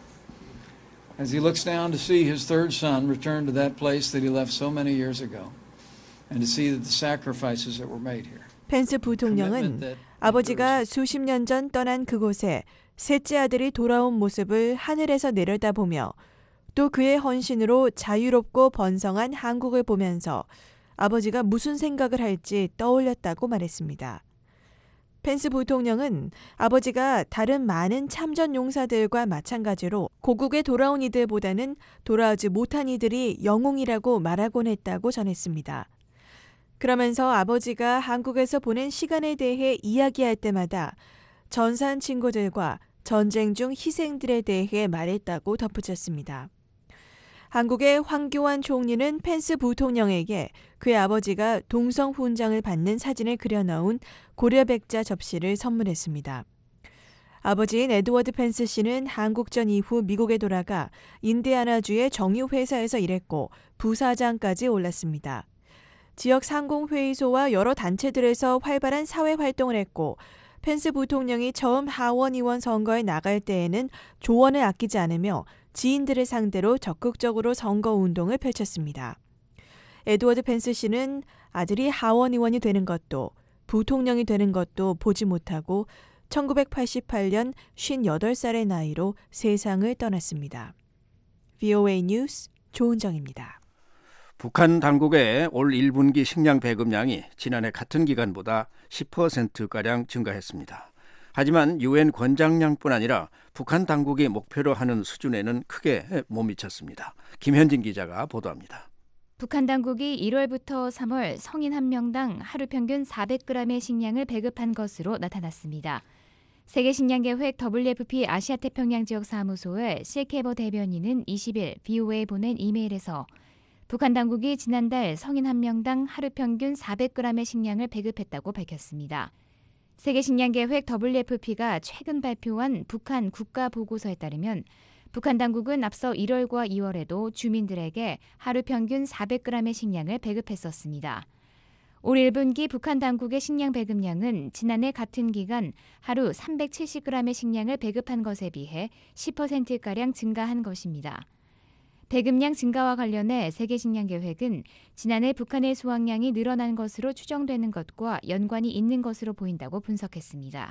as he looks down to see his third son return to that place that he left so many years ago, and to see that the sacrifices that were made here. 펜스 부통령은 아버지가 수십 년 전 떠난 그곳에 셋째 아들이 돌아온 모습을 하늘에서 내려다보며 또 그의 헌신으로 자유롭고 번성한 한국을 보면서 아버지가 무슨 생각을 할지 떠올렸다고 말했습니다. 펜스 부통령은 아버지가 다른 많은 참전 용사들과 마찬가지로 고국에 돌아온 이들보다는 돌아오지 못한 이들이 영웅이라고 말하곤 했다고 전했습니다. 그러면서 아버지가 한국에서 보낸 시간에 대해 이야기할 때마다 전사한 친구들과 전쟁 중 희생들에 대해 말했다고 덧붙였습니다. 한국의 황교안 총리는 펜스 부통령에게 그의 아버지가 동성 훈장을 받는 사진을 그려넣은 고려백자 접시를 선물했습니다. 아버지인 에드워드 펜스 씨는 한국전 이후 미국에 돌아가 인디아나주의 정유회사에서 일했고 부사장까지 올랐습니다. 지역 상공회의소와 여러 단체들에서 활발한 사회활동을 했고 펜스 부통령이 처음 하원 의원 선거에 나갈 때에는 조언을 아끼지 않으며 지인들을 상대로 적극적으로 선거운동을 펼쳤습니다. 에드워드 펜스 씨는 아들이 하원 의원이 되는 것도 부통령이 되는 것도 보지 못하고 천구백팔십팔 년 쉰여덟 살의 나이로 세상을 떠났습니다. 브이오에이 뉴스 조은정입니다. 북한 당국의 올 일 분기 식량 배급량이 지난해 같은 기간보다 십 퍼센트가량 증가했습니다. 하지만 유엔 권장량뿐 아니라 북한 당국이 목표로 하는 수준에는 크게 못 미쳤습니다. 김현진 기자가 보도합니다. 북한 당국이 일월부터 삼월 성인 한 명당 하루 평균 사백 그램의 식량을 배급한 것으로 나타났습니다. 세계식량계획 더블유에프피 아시아태평양 지역 사무소의 실케버 대변인은 이십 일 브이오에이에 보낸 이메일에서 북한 당국이 지난달 성인 한 명당 하루 평균 사백 그램의 식량을 배급했다고 밝혔습니다. 세계식량계획 더블유에프피가 최근 발표한 북한 국가보고서에 따르면 북한 당국은 앞서 일월과 이월에도 주민들에게 하루 평균 사백 그램의 식량을 배급했었습니다. 올 일 분기 북한 당국의 식량 배급량은 지난해 같은 기간 하루 삼백칠십 그램의 식량을 배급한 것에 비해 십 퍼센트가량 증가한 것입니다. 배급량 증가와 관련해 세계식량계획은 지난해 북한의 수확량이 늘어난 것으로 추정되는 것과 연관이 있는 것으로 보인다고 분석했습니다.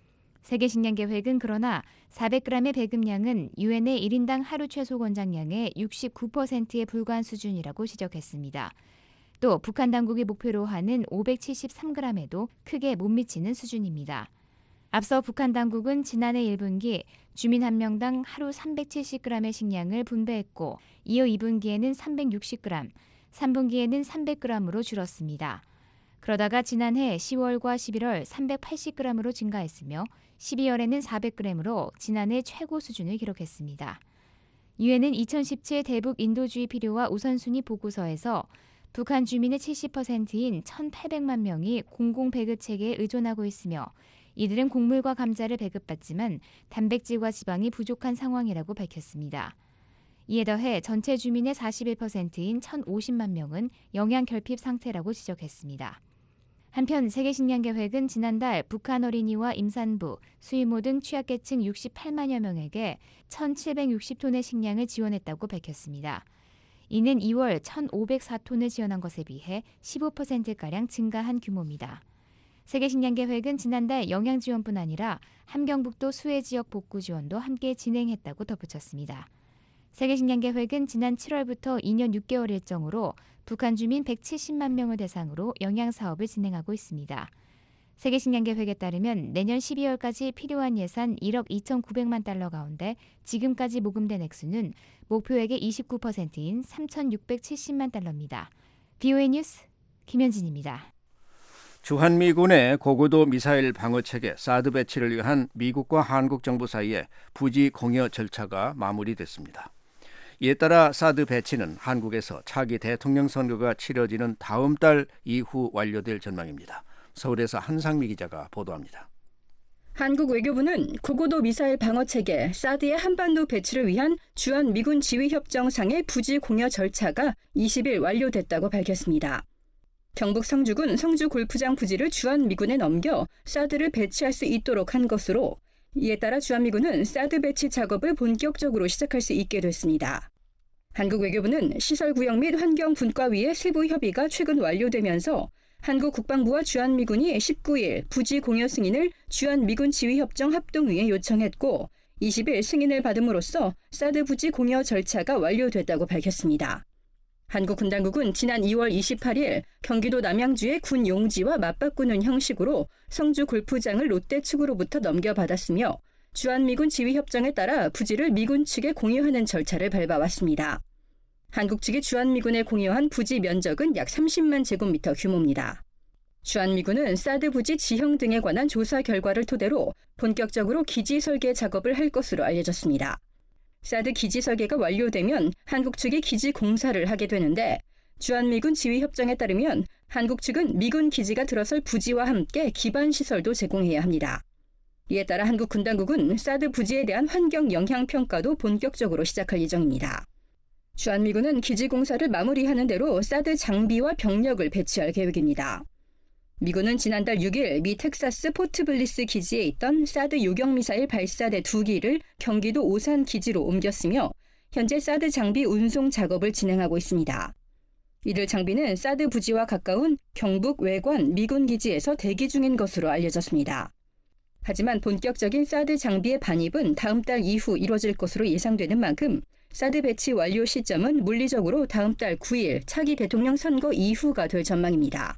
세계식량계획은 그러나 사백 그램의 배급량은 유엔의 일 인당 하루 최소 권장량의 육십구 퍼센트에 불과한 수준이라고 지적했습니다. 또 북한 당국이 목표로 하는 오백칠십삼 그램에도 크게 못 미치는 수준입니다. 앞서 북한 당국은 지난해 일 분기 주민 한 명당 하루 삼백칠십 그램의 식량을 분배했고 이어 이 분기에는 삼백육십 그램, 삼 분기에는 삼백 그램으로 줄었습니다. 그러다가 지난해 시월과 십일월 삼백팔십 그램으로 증가했으며 십이월에는 사백 그램으로 지난해 최고 수준을 기록했습니다. 유엔은 이천십칠 대북 인도주의 필요와 우선순위 보고서에서 북한 주민의 칠십 퍼센트인 천팔백만 명이 공공배급 체계에 의존하고 있으며 이들은 곡물과 감자를 배급받지만 단백질과 지방이 부족한 상황이라고 밝혔습니다. 이에 더해 전체 주민의 사십일 퍼센트인 천오십만 명은 영양 결핍 상태라고 지적했습니다. 한편 세계식량계획은 지난달 북한 어린이와 임산부, 수의모 등 취약계층 육십팔만여 명에게 천칠백육십 톤의 식량을 지원했다고 밝혔습니다. 이는 이월 천오백사 톤을 지원한 것에 비해 십오 퍼센트가량 증가한 규모입니다. 세계식량계획은 지난달 영양지원뿐 아니라 함경북도 수해 지역 복구 지원도 함께 진행했다고 덧붙였습니다. 세계식량계획은 지난 칠월부터 이 년 육 개월 일정으로 북한 주민 백칠십만 명을 대상으로 영양사업을 진행하고 있습니다. 세계식량계획에 따르면 내년 십이월까지 필요한 예산 일억 이천구백만 달러 가운데 지금까지 모금된 액수는 목표액의 이십구 퍼센트인 삼천육백칠십만 달러입니다. 비오에이 뉴스 김현진입니다. 주한미군의 고고도 미사일 방어체계 사드 배치를 위한 미국과 한국 정부 사이에 부지 공여 절차가 마무리됐습니다. 이에 따라 사드 배치는 한국에서 차기 대통령 선거가 치러지는 다음 달 이후 완료될 전망입니다. 서울에서 한상미 기자가 보도합니다. 한국 외교부는 고고도 미사일 방어체계 사드의 한반도 배치를 위한 주한미군 지휘협정상의 부지 공여 절차가 이십 일 완료됐다고 밝혔습니다. 경북 성주군 성주 골프장 부지를 주한미군에 넘겨 사드를 배치할 수 있도록 한 것으로 이에 따라 주한미군은 사드 배치 작업을 본격적으로 시작할 수 있게 됐습니다. 한국 외교부는 시설구역 및 환경분과위의 세부 협의가 최근 완료되면서 한국 국방부와 주한미군이 십구 일 부지 공여 승인을 주한미군 지휘협정 합동위에 요청했고 이십 일 승인을 받음으로써 사드 부지 공여 절차가 완료됐다고 밝혔습니다. 한국 군당국은 지난 이월 이십팔일 경기도 남양주의 군 용지와 맞바꾸는 형식으로 성주 골프장을 롯데 측으로부터 넘겨받았으며 주한미군 지휘협정에 따라 부지를 미군 측에 공유하는 절차를 밟아왔습니다. 한국 측이 주한미군에 공유한 부지 면적은 약 삼십만 제곱미터 규모입니다. 주한미군은 사드 부지 지형 등에 관한 조사 결과를 토대로 본격적으로 기지 설계 작업을 할 것으로 알려졌습니다. 사드 기지 설계가 완료되면 한국 측이 기지 공사를 하게 되는데 주한미군 지휘협정에 따르면 한국 측은 미군 기지가 들어설 부지와 함께 기반 시설도 제공해야 합니다. 이에 따라 한국 군당국은 사드 부지에 대한 환경 영향 평가도 본격적으로 시작할 예정입니다. 주한미군은 기지 공사를 마무리하는 대로 사드 장비와 병력을 배치할 계획입니다. 미군은 지난달 육 일 미 텍사스 포트블리스 기지에 있던 사드 요격미사일 발사대 두 기를 경기도 오산 기지로 옮겼으며 현재 사드 장비 운송 작업을 진행하고 있습니다. 이들 장비는 사드 부지와 가까운 경북 외관 미군 기지에서 대기 중인 것으로 알려졌습니다. 하지만 본격적인 사드 장비의 반입은 다음 달 이후 이뤄질 것으로 예상되는 만큼 사드 배치 완료 시점은 물리적으로 다음 달 구 일 차기 대통령 선거 이후가 될 전망입니다.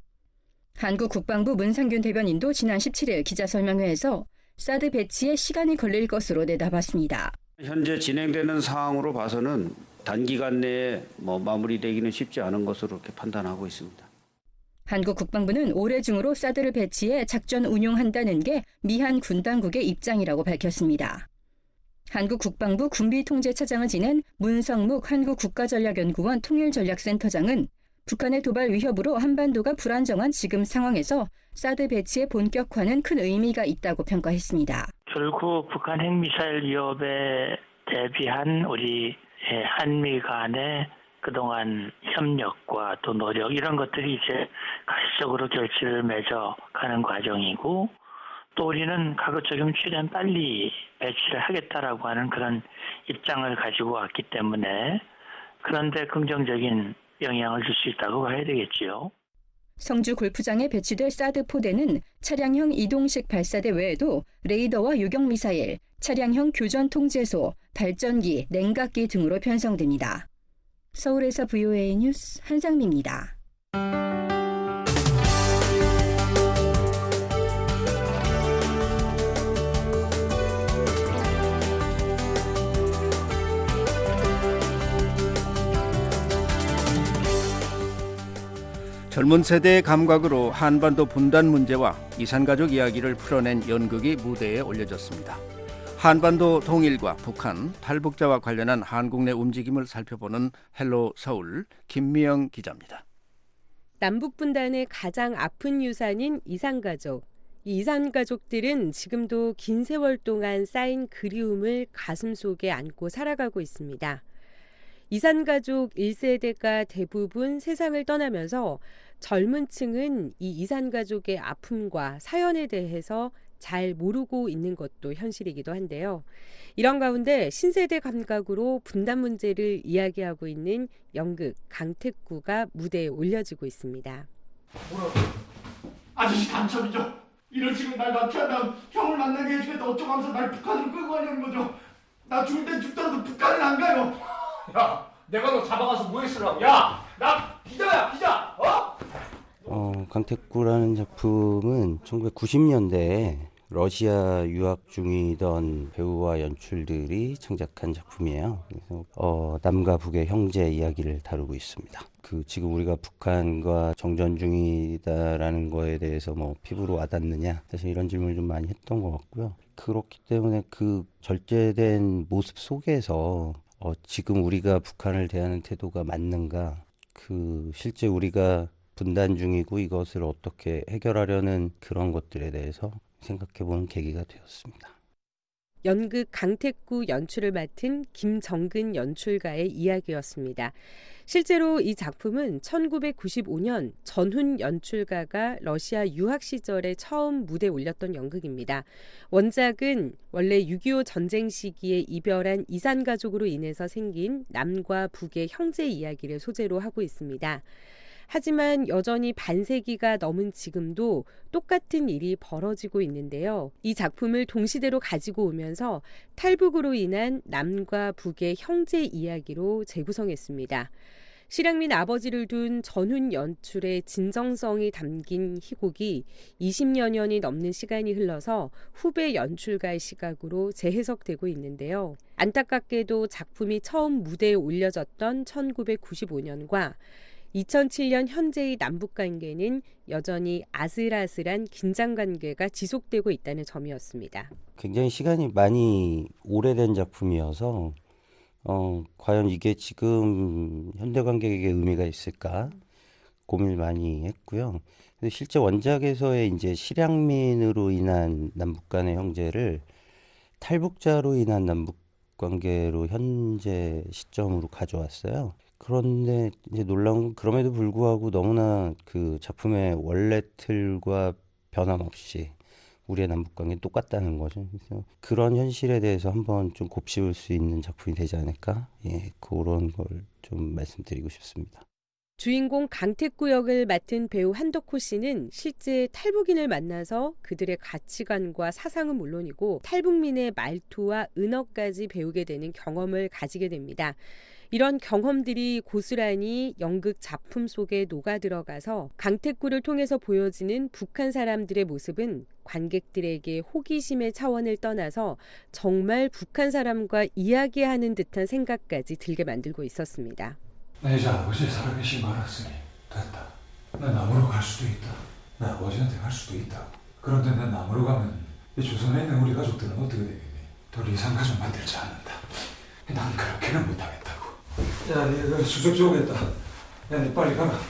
한국 국방부 문상균 대변인도 지난 십칠 일 기자설명회에서 사드 배치에 시간이 걸릴 것으로 내다봤습니다. 현재 진행되는 상황으로 봐서는 단기간 내에 뭐 마무리되기는 쉽지 않은 것으로 이렇게 판단하고 있습니다. 한국 국방부는 올해 중으로 사드를 배치해 작전 운용한다는 게 미한 군당국의 입장이라고 밝혔습니다. 한국 국방부 군비통제차장을 지낸 문성묵 한국국가전략연구원 통일전략센터장은 북한의 도발 위협으로 한반도가 불안정한 지금 상황에서 사드 배치의 본격화는 큰 의미가 있다고 평가했습니다. 결국 북한 핵미사일 위협에 대비한 우리 한미 간의 그동안 협력과 또 노력 이런 것들이 이제 가시적으로 결실을 맺어 가는 과정이고 또 우리는 가급적이면 최대한 빨리 배치를 하겠다라고 하는 그런 입장을 가지고 왔기 때문에 그런데 긍정적인 영향을 줄 수 있다고 봐야 되겠지요. 성주 골프장에 배치될 사드 포대는 차량형 이동식 발사대 외에도 레이더와 요격미사일, 차량형 교전통제소, 발전기, 냉각기 등으로 편성됩니다. 서울에서 브이오에이 뉴스 한상미입니다. 젊은 세대의 감각으로 한반도 분단 문제와 이산가족 이야기를 풀어낸 연극이 무대에 올려졌습니다. 한반도 통일과 북한, 탈북자와 관련한 한국 내 움직임을 살펴보는 헬로 서울 김미영 기자입니다. 남북 분단의 가장 아픈 유산인 이산가족. 이 이산가족들은 지금도 긴 세월 동안 쌓인 그리움을 가슴속에 안고 살아가고 있습니다. 이산가족 일 세대가 대부분 세상을 떠나면서 젊은 층은 이 이산가족의 아픔과 사연에 대해서 잘 모르고 있는 것도 현실이기도 한데요. 이런 가운데 신세대 감각으로 분단 문제를 이야기하고 있는 연극 강택구가 무대에 올려지고 있습니다. 뭐라고? 아저씨 간첩이죠. 이런 식으로 날 납치한다면 형을 만나게 해주겠다 어쩌고 하면서 날 북한으로 끌고 가려는 거죠. 나 죽을 땐 죽더라도 북한은 안 가요. 야, 내가 너 잡아가서 뭐 했으라고? 야, 나 기자야, 기자. 어? 어, 강태구라는 작품은 천구백구십 년대에 러시아 유학 중이던 배우와 연출들이 창작한 작품이에요. 그래서 어, 남과 북의 형제 이야기를 다루고 있습니다. 그 지금 우리가 북한과 정전 중이다라는 거에 대해서 뭐 피부로 와닿느냐, 사실 이런 질문을 좀 많이 했던 것 같고요. 그렇기 때문에 그 절제된 모습 속에서 어, 지금 우리가 북한을 대하는 태도가 맞는가, 그 실제 우리가 분단 중이고 이것을 어떻게 해결하려는 그런 것들에 대해서 생각해보는 계기가 되었습니다. 연극 강태구 연출을 맡은 김정근 연출가의 이야기였습니다. 실제로 이 작품은 천구백구십오 년 전훈 연출가가 러시아 유학 시절에 처음 무대에 올렸던 연극입니다. 원작은 원래 육이오 전쟁 시기에 이별한 이산 가족으로 인해서 생긴 남과 북의 형제 이야기를 소재로 하고 있습니다. 하지만 여전히 반세기가 넘은 지금도 똑같은 일이 벌어지고 있는데요. 이 작품을 동시대로 가지고 오면서 탈북으로 인한 남과 북의 형제 이야기로 재구성했습니다. 실향민 아버지를 둔 전훈 연출의 진정성이 담긴 희곡이 이십여 년이 넘는 시간이 흘러서 후배 연출가의 시각으로 재해석되고 있는데요. 안타깝게도 작품이 처음 무대에 올려졌던 천구백구십오 년과 이천칠 년 현재의 남북관계는 여전히 아슬아슬한 긴장관계가 지속되고 있다는 점이었습니다. 굉장히 시간이 많이 오래된 작품이어서 어, 과연 이게 지금 현대관객에게 의미가 있을까 고민을 많이 했고요. 근데 실제 원작에서의 이제 실향민으로 인한 남북 간의 형제를 탈북자로 인한 남북 관계로 현재 시점으로 가져왔어요. 그런데 이제 놀라운 건 그럼에도 불구하고 너무나 그 작품의 원래 틀과 변함없이 우리의 남북관계는 똑같다는 거죠. 그래서 그런 현실에 대해서 한번 좀 곱씹을 수 있는 작품이 되지 않을까? 예, 그런 걸 좀 말씀드리고 싶습니다. 주인공 강태구 역을 맡은 배우 한덕호 씨는 실제 탈북인을 만나서 그들의 가치관과 사상은 물론이고 탈북민의 말투와 은어까지 배우게 되는 경험을 가지게 됩니다. 이런 경험들이 고스란히 연극 작품 속에 녹아들어가서 강태구를 통해서 보여지는 북한 사람들의 모습은 관객들에게 호기심의 차원을 떠나서 정말 북한 사람과 이야기하는 듯한 생각까지 들게 만들고 있었습니다. 내 이제 아버지 살아계신 거 알았으니 됐다. 난 남으로 갈 수도 있다. 나 아버지한테 갈 수도 있다. 그런데 난 남으로 가면 이 조선에 있는 우리 가족들은 어떻게 되겠니? 더 이상 가족 만들지 않는다. 난 그렇게는 못하겠다고. 야, 니 수석 좀 오겠다. 야, 니 빨리 가라.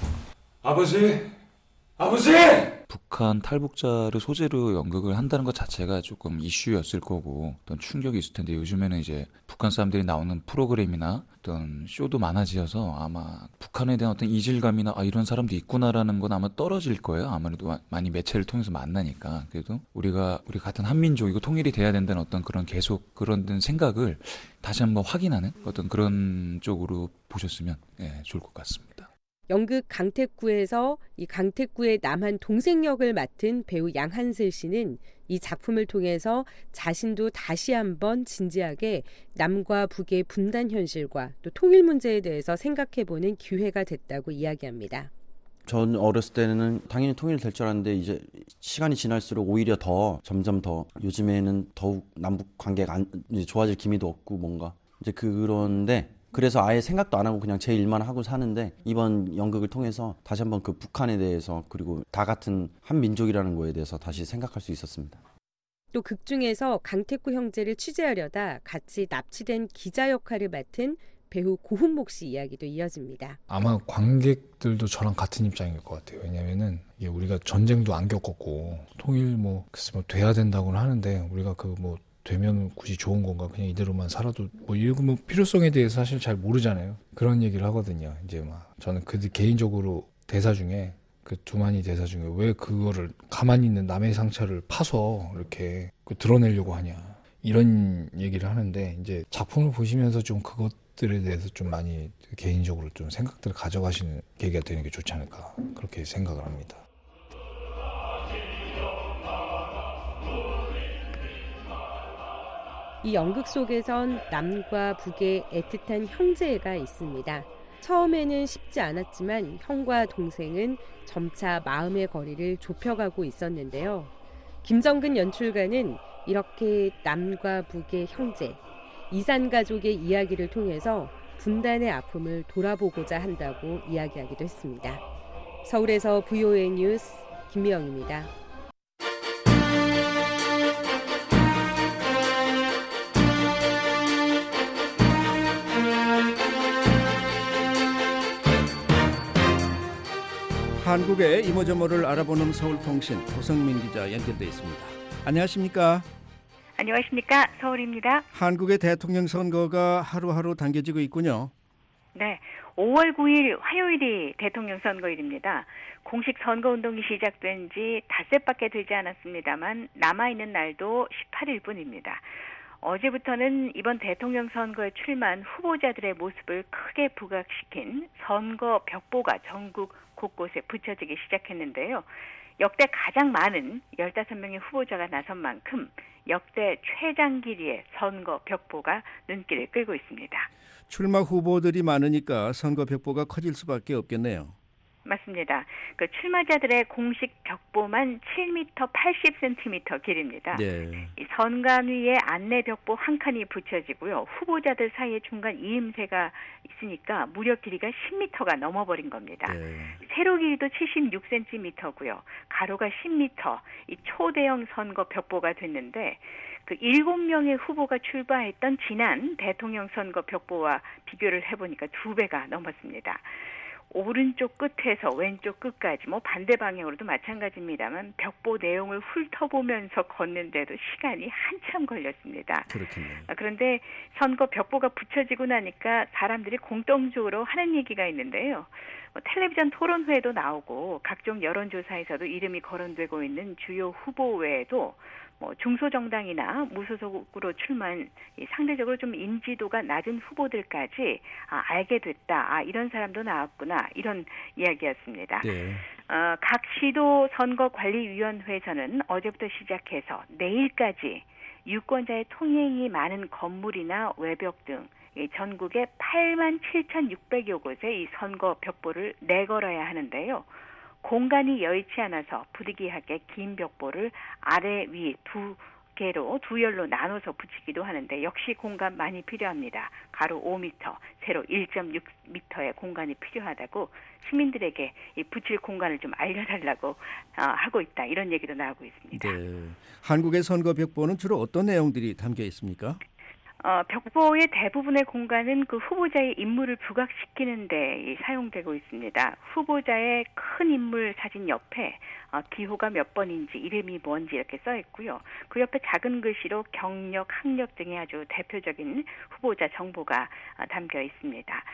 아버지! 아버지! 북한 탈북자를 소재로 연극을 한다는 것 자체가 조금 이슈였을 거고 어떤 충격이 있을 텐데 요즘에는 이제 북한 사람들이 나오는 프로그램이나 어떤 쇼도 많아지어서 아마 북한에 대한 어떤 이질감이나 아 이런 사람도 있구나라는 건 아마 떨어질 거예요. 아무래도 많이 매체를 통해서 만나니까. 그래도 우리가 우리 같은 한민족이고 통일이 돼야 된다는 어떤 그런 계속 그런 생각을 다시 한번 확인하는 어떤 그런 쪽으로 보셨으면 예, 좋을 것 같습니다. 연극 강태구에서 이 강태구의 남한 동생 역을 맡은 배우 양한슬 씨는 이 작품을 통해서 자신도 다시 한번 진지하게 남과 북의 분단 현실과 또 통일 문제에 대해서 생각해보는 기회가 됐다고 이야기합니다. 전 어렸을 때는 당연히 통일이 될 줄 알았는데 이제 시간이 지날수록 오히려 더 점점 더 요즘에는 더욱 남북 관계가 안, 이제 좋아질 기미도 없고 뭔가 이제 그런데 그래서 아예 생각도 안 하고 그냥 제 일만 하고 사는데 이번 연극을 통해서 다시 한번 그 북한에 대해서 그리고 다 같은 한 민족이라는 거에 대해서 다시 생각할 수 있었습니다. 또 극 중에서 강태구 형제를 취재하려다 같이 납치된 기자 역할을 맡은 배우 고훈목 씨 이야기도 이어집니다. 아마 관객들도 저랑 같은 입장일 것 같아요. 왜냐면은 이게 우리가 전쟁도 안 겪었고 통일 뭐 글쎄 뭐 돼야 된다고는 하는데 우리가 그 뭐 되면 굳이 좋은 건가 그냥 이대로만 살아도 뭐 이거 뭐 필요성에 대해서 사실 잘 모르잖아요. 그런 얘기를 하거든요. 이제 막 저는 그 개인적으로 대사 중에 그 두만이 대사 중에 왜 그거를 가만히 있는 남의 상처를 파서 이렇게 그 드러내려고 하냐 이런 얘기를 하는데 이제 작품을 보시면서 좀 그것들에 대해서 좀 많이 개인적으로 좀 생각들을 가져가시는 계기가 되는 게 좋지 않을까 그렇게 생각을 합니다. 이 연극 속에선 남과 북의 애틋한 형제가 있습니다. 처음에는 쉽지 않았지만 형과 동생은 점차 마음의 거리를 좁혀가고 있었는데요. 김정근 연출가는 이렇게 남과 북의 형제, 이산가족의 이야기를 통해서 분단의 아픔을 돌아보고자 한다고 이야기하기도 했습니다. 서울에서 브이오에이 뉴스 김미영입니다. 한국의 이모저모를 알아보는 서울통신 도성민 기자 연결돼 있습니다. 안녕하십니까? 안녕하십니까? 서울입니다. 한국의 대통령 선거가 하루하루 당겨지고 있군요. 네, 오월 구일 화요일이 대통령 선거일입니다. 공식 선거운동이 시작된 지 닷새밖에 되지 않았습니다만 남아있는 날도 십팔일뿐입니다. 어제부터는 이번 대통령 선거에 출마한 후보자들의 모습을 크게 부각시킨 선거 벽보가 전국 곳곳에 붙여지기 시작했는데요. 역대 가장 많은 열다섯 명의 후보자가 나선 만큼 역대 최장 길이의 선거 벽보가 눈길을 끌고 있습니다. 출마 후보들이 많으니까 선거 벽보가 커질 수밖에 없겠네요. 맞습니다. 그 출마자들의 공식 벽보만 칠 미터 팔십 센티미터 길입니다. 네. 이 선관 위에 안내 벽보 한 칸이 붙여지고요. 후보자들 사이에 중간 이음새가 있으니까 무려 길이가 십 미터가 넘어버린 겁니다. 네. 세로 길이도 칠십육 센티미터고요. 가로가 십 미터, 이 초대형 선거 벽보가 됐는데 그 일곱 명의 후보가 출마했던 지난 대통령 선거 벽보와 비교를 해보니까 두 배가 넘었습니다. 오른쪽 끝에서 왼쪽 끝까지 뭐 반대 방향으로도 마찬가지입니다만 벽보 내용을 훑어보면서 걷는데도 시간이 한참 걸렸습니다. 그렇군요. 그런데 선거 벽보가 붙여지고 나니까 사람들이 공통적으로 하는 얘기가 있는데요. 뭐 텔레비전 토론회도 나오고 각종 여론조사에서도 이름이 거론되고 있는 주요 후보 외에도 뭐 중소정당이나 무소속으로 출마한 상대적으로 좀 인지도가 낮은 후보들까지 아, 알게 됐다. 아, 이런 사람도 나왔구나. 이런 이야기였습니다. 네. 어, 각 시도 선거관리위원회에서는 어제부터 시작해서 내일까지 유권자의 통행이 많은 건물이나 외벽 등 전국에 팔만 칠천육백여 곳에 이 선거 벽보를 내걸어야 하는데요. 공간이 여의치 않아서 부득이하게 긴 벽보를 아래 위 두 개로 두 열로 나눠서 붙이기도 하는데 역시 공간 많이 필요합니다. 가로 오 미터, 세로 일 점 육 미터의 공간이 필요하다고 시민들에게 이 붙일 공간을 좀 알려달라고 어, 하고 있다. 이런 얘기도 나오고 있습니다. 네. 한국의 선거 벽보는 주로 어떤 내용들이 담겨 있습니까? 어, 벽보의 대부분의 공간은 그 후보자의 인물을 부각시키는 데 사용되고 있습니다. 후보자의 큰 인물 사진 옆에 어, 기호가 몇 번인지 이름이 뭔지 이렇게 써 있고요. 그 옆에 작은 글씨로 경력, 학력 등의 아주 대표적인 후보자 정보가 어, 담겨 있습니다.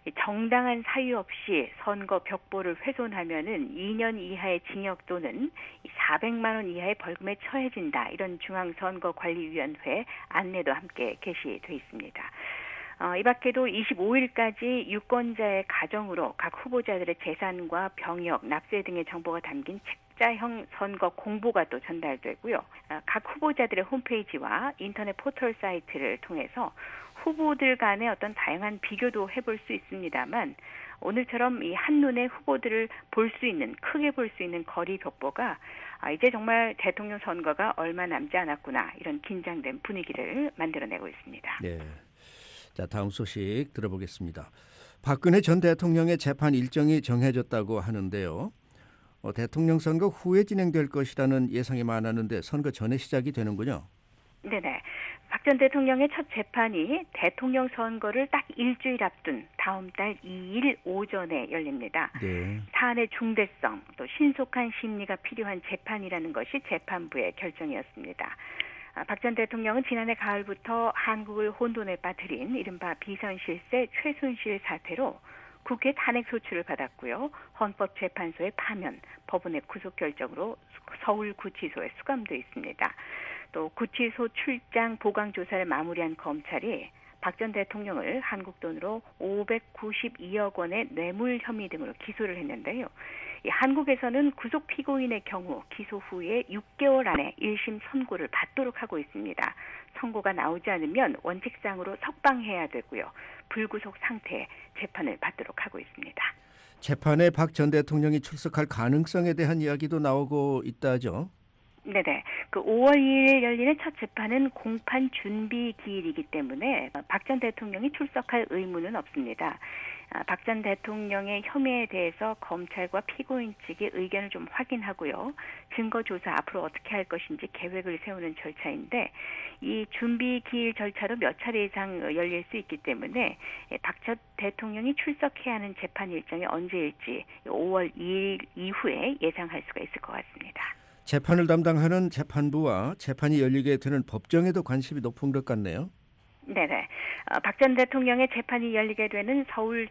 정당한 사유 없이 선거 벽보를 훼손하면은 이 년 이하의 징역 또는 사백만 원 이하의 벌금에 처해진다. 이런 중앙선거관리위원회 안내도 함께 게시돼 있습니다. 어, 이 밖에도 이십오일까지 유권자의 가정으로 각 후보자들의 재산과 병역, 납세 등의 정보가 담긴 책자형 선거 공보가 또 전달되고요. 어, 각 후보자들의 홈페이지와 인터넷 포털 사이트를 통해서 후보들 간의 어떤 다양한 비교도 해볼 수 있습니다만 오늘처럼 이 한눈에 후보들을 볼 수 있는, 크게 볼 수 있는 거리 벽보가 아, 이제 정말 대통령 선거가 얼마 남지 않았구나 이런 긴장된 분위기를 만들어내고 있습니다. 네. 자, 다음 소식 들어보겠습니다. 박근혜 전 대통령의 재판 일정이 정해졌다고 하는데요. 어, 대통령 선거 후에 진행될 것이라는 예상이 많았는데 선거 전에 시작이 되는군요. 네네. 박 전 대통령의 첫 재판이 대통령 선거를 딱 일주일 앞둔 다음 달 이일 오전에 열립니다. 네. 사안의 중대성, 또 신속한 심리가 필요한 재판이라는 것이 재판부의 결정이었습니다. 박 전 대통령은 지난해 가을부터 한국을 혼돈에 빠뜨린 이른바 비선실세 최순실 사태로 국회 탄핵소추를 받았고요. 헌법재판소의 파면, 법원의 구속결정으로 서울구치소에 수감돼 있습니다. 또 구치소 출장 보강조사를 마무리한 검찰이 박 전 대통령을 한국 돈으로 오백구십이억 원의 뇌물 혐의 등으로 기소를 했는데요. 이 한국에서는 구속 피고인의 경우 기소 후에 육 개월 안에 일 심 선고를 받도록 하고 있습니다. 선고가 나오지 않으면 원칙상으로 석방해야 되고요. 불구속 상태에 재판을 받도록 하고 있습니다. 재판에 박 전 대통령이 출석할 가능성에 대한 이야기도 나오고 있다죠. 네네. 그 오월 이일 열리는 첫 재판은 공판 준비 기일이기 때문에 박 전 대통령이 출석할 의무는 없습니다. 박 전 대통령의 혐의에 대해서 검찰과 피고인 측의 의견을 좀 확인하고요. 증거 조사 앞으로 어떻게 할 것인지 계획을 세우는 절차인데 이 준비 기일 절차도 몇 차례 이상 열릴 수 있기 때문에 박 전 대통령이 출석해야 하는 재판 일정이 언제일지 오월 이일 이후에 예상할 수가 있을 것 같습니다. 재판을 담당하는 재판부와 재판이 열리게 되는 법정에도 관심이 높은 것 같네요. 네네. 어, 박 전 대통령의 재판이 열리게 되는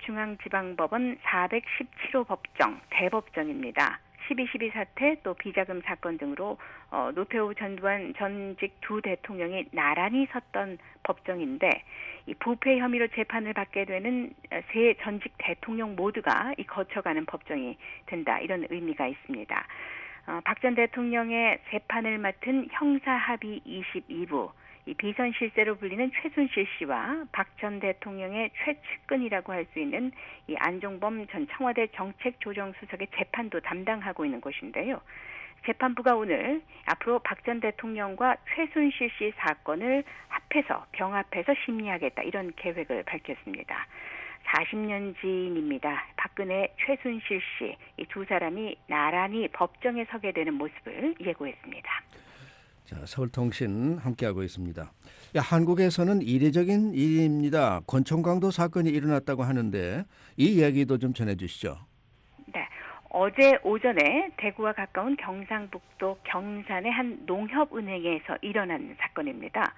서울중앙지방법원 사백십칠 호 법정, 대법정입니다. 십이 십이 사태 또 비자금 사건 등으로 어, 노태우 전두환 전직 두 대통령이 나란히 섰던 법정인데 이 부패 혐의로 재판을 받게 되는 세 전직 대통령 모두가 이 거쳐가는 법정이 된다. 이런 의미가 있습니다. 어, 박 전 대통령의 재판을 맡은 형사합의 이십이 부, 이 비선 실세로 불리는 최순실 씨와 박 전 대통령의 최측근이라고 할 수 있는 이 안종범 전 청와대 정책조정수석의 재판도 담당하고 있는 곳인데요. 재판부가 오늘 앞으로 박 전 대통령과 최순실 씨 사건을 합해서 병합해서 심리하겠다 이런 계획을 밝혔습니다. 사십 년 지인입니다. 박근혜, 최순실 씨 이 두 사람이 나란히 법정에 서게 되는 모습을 예고했습니다. 자, 서울통신 함께하고 있습니다. 야, 한국에서는 이례적인 일입니다. 권총강도 사건이 일어났다고 하는데 이 이야기도 좀 전해주시죠. 네, 어제 오전에 대구와 가까운 경상북도 경산의 한 농협은행에서 일어난 사건입니다.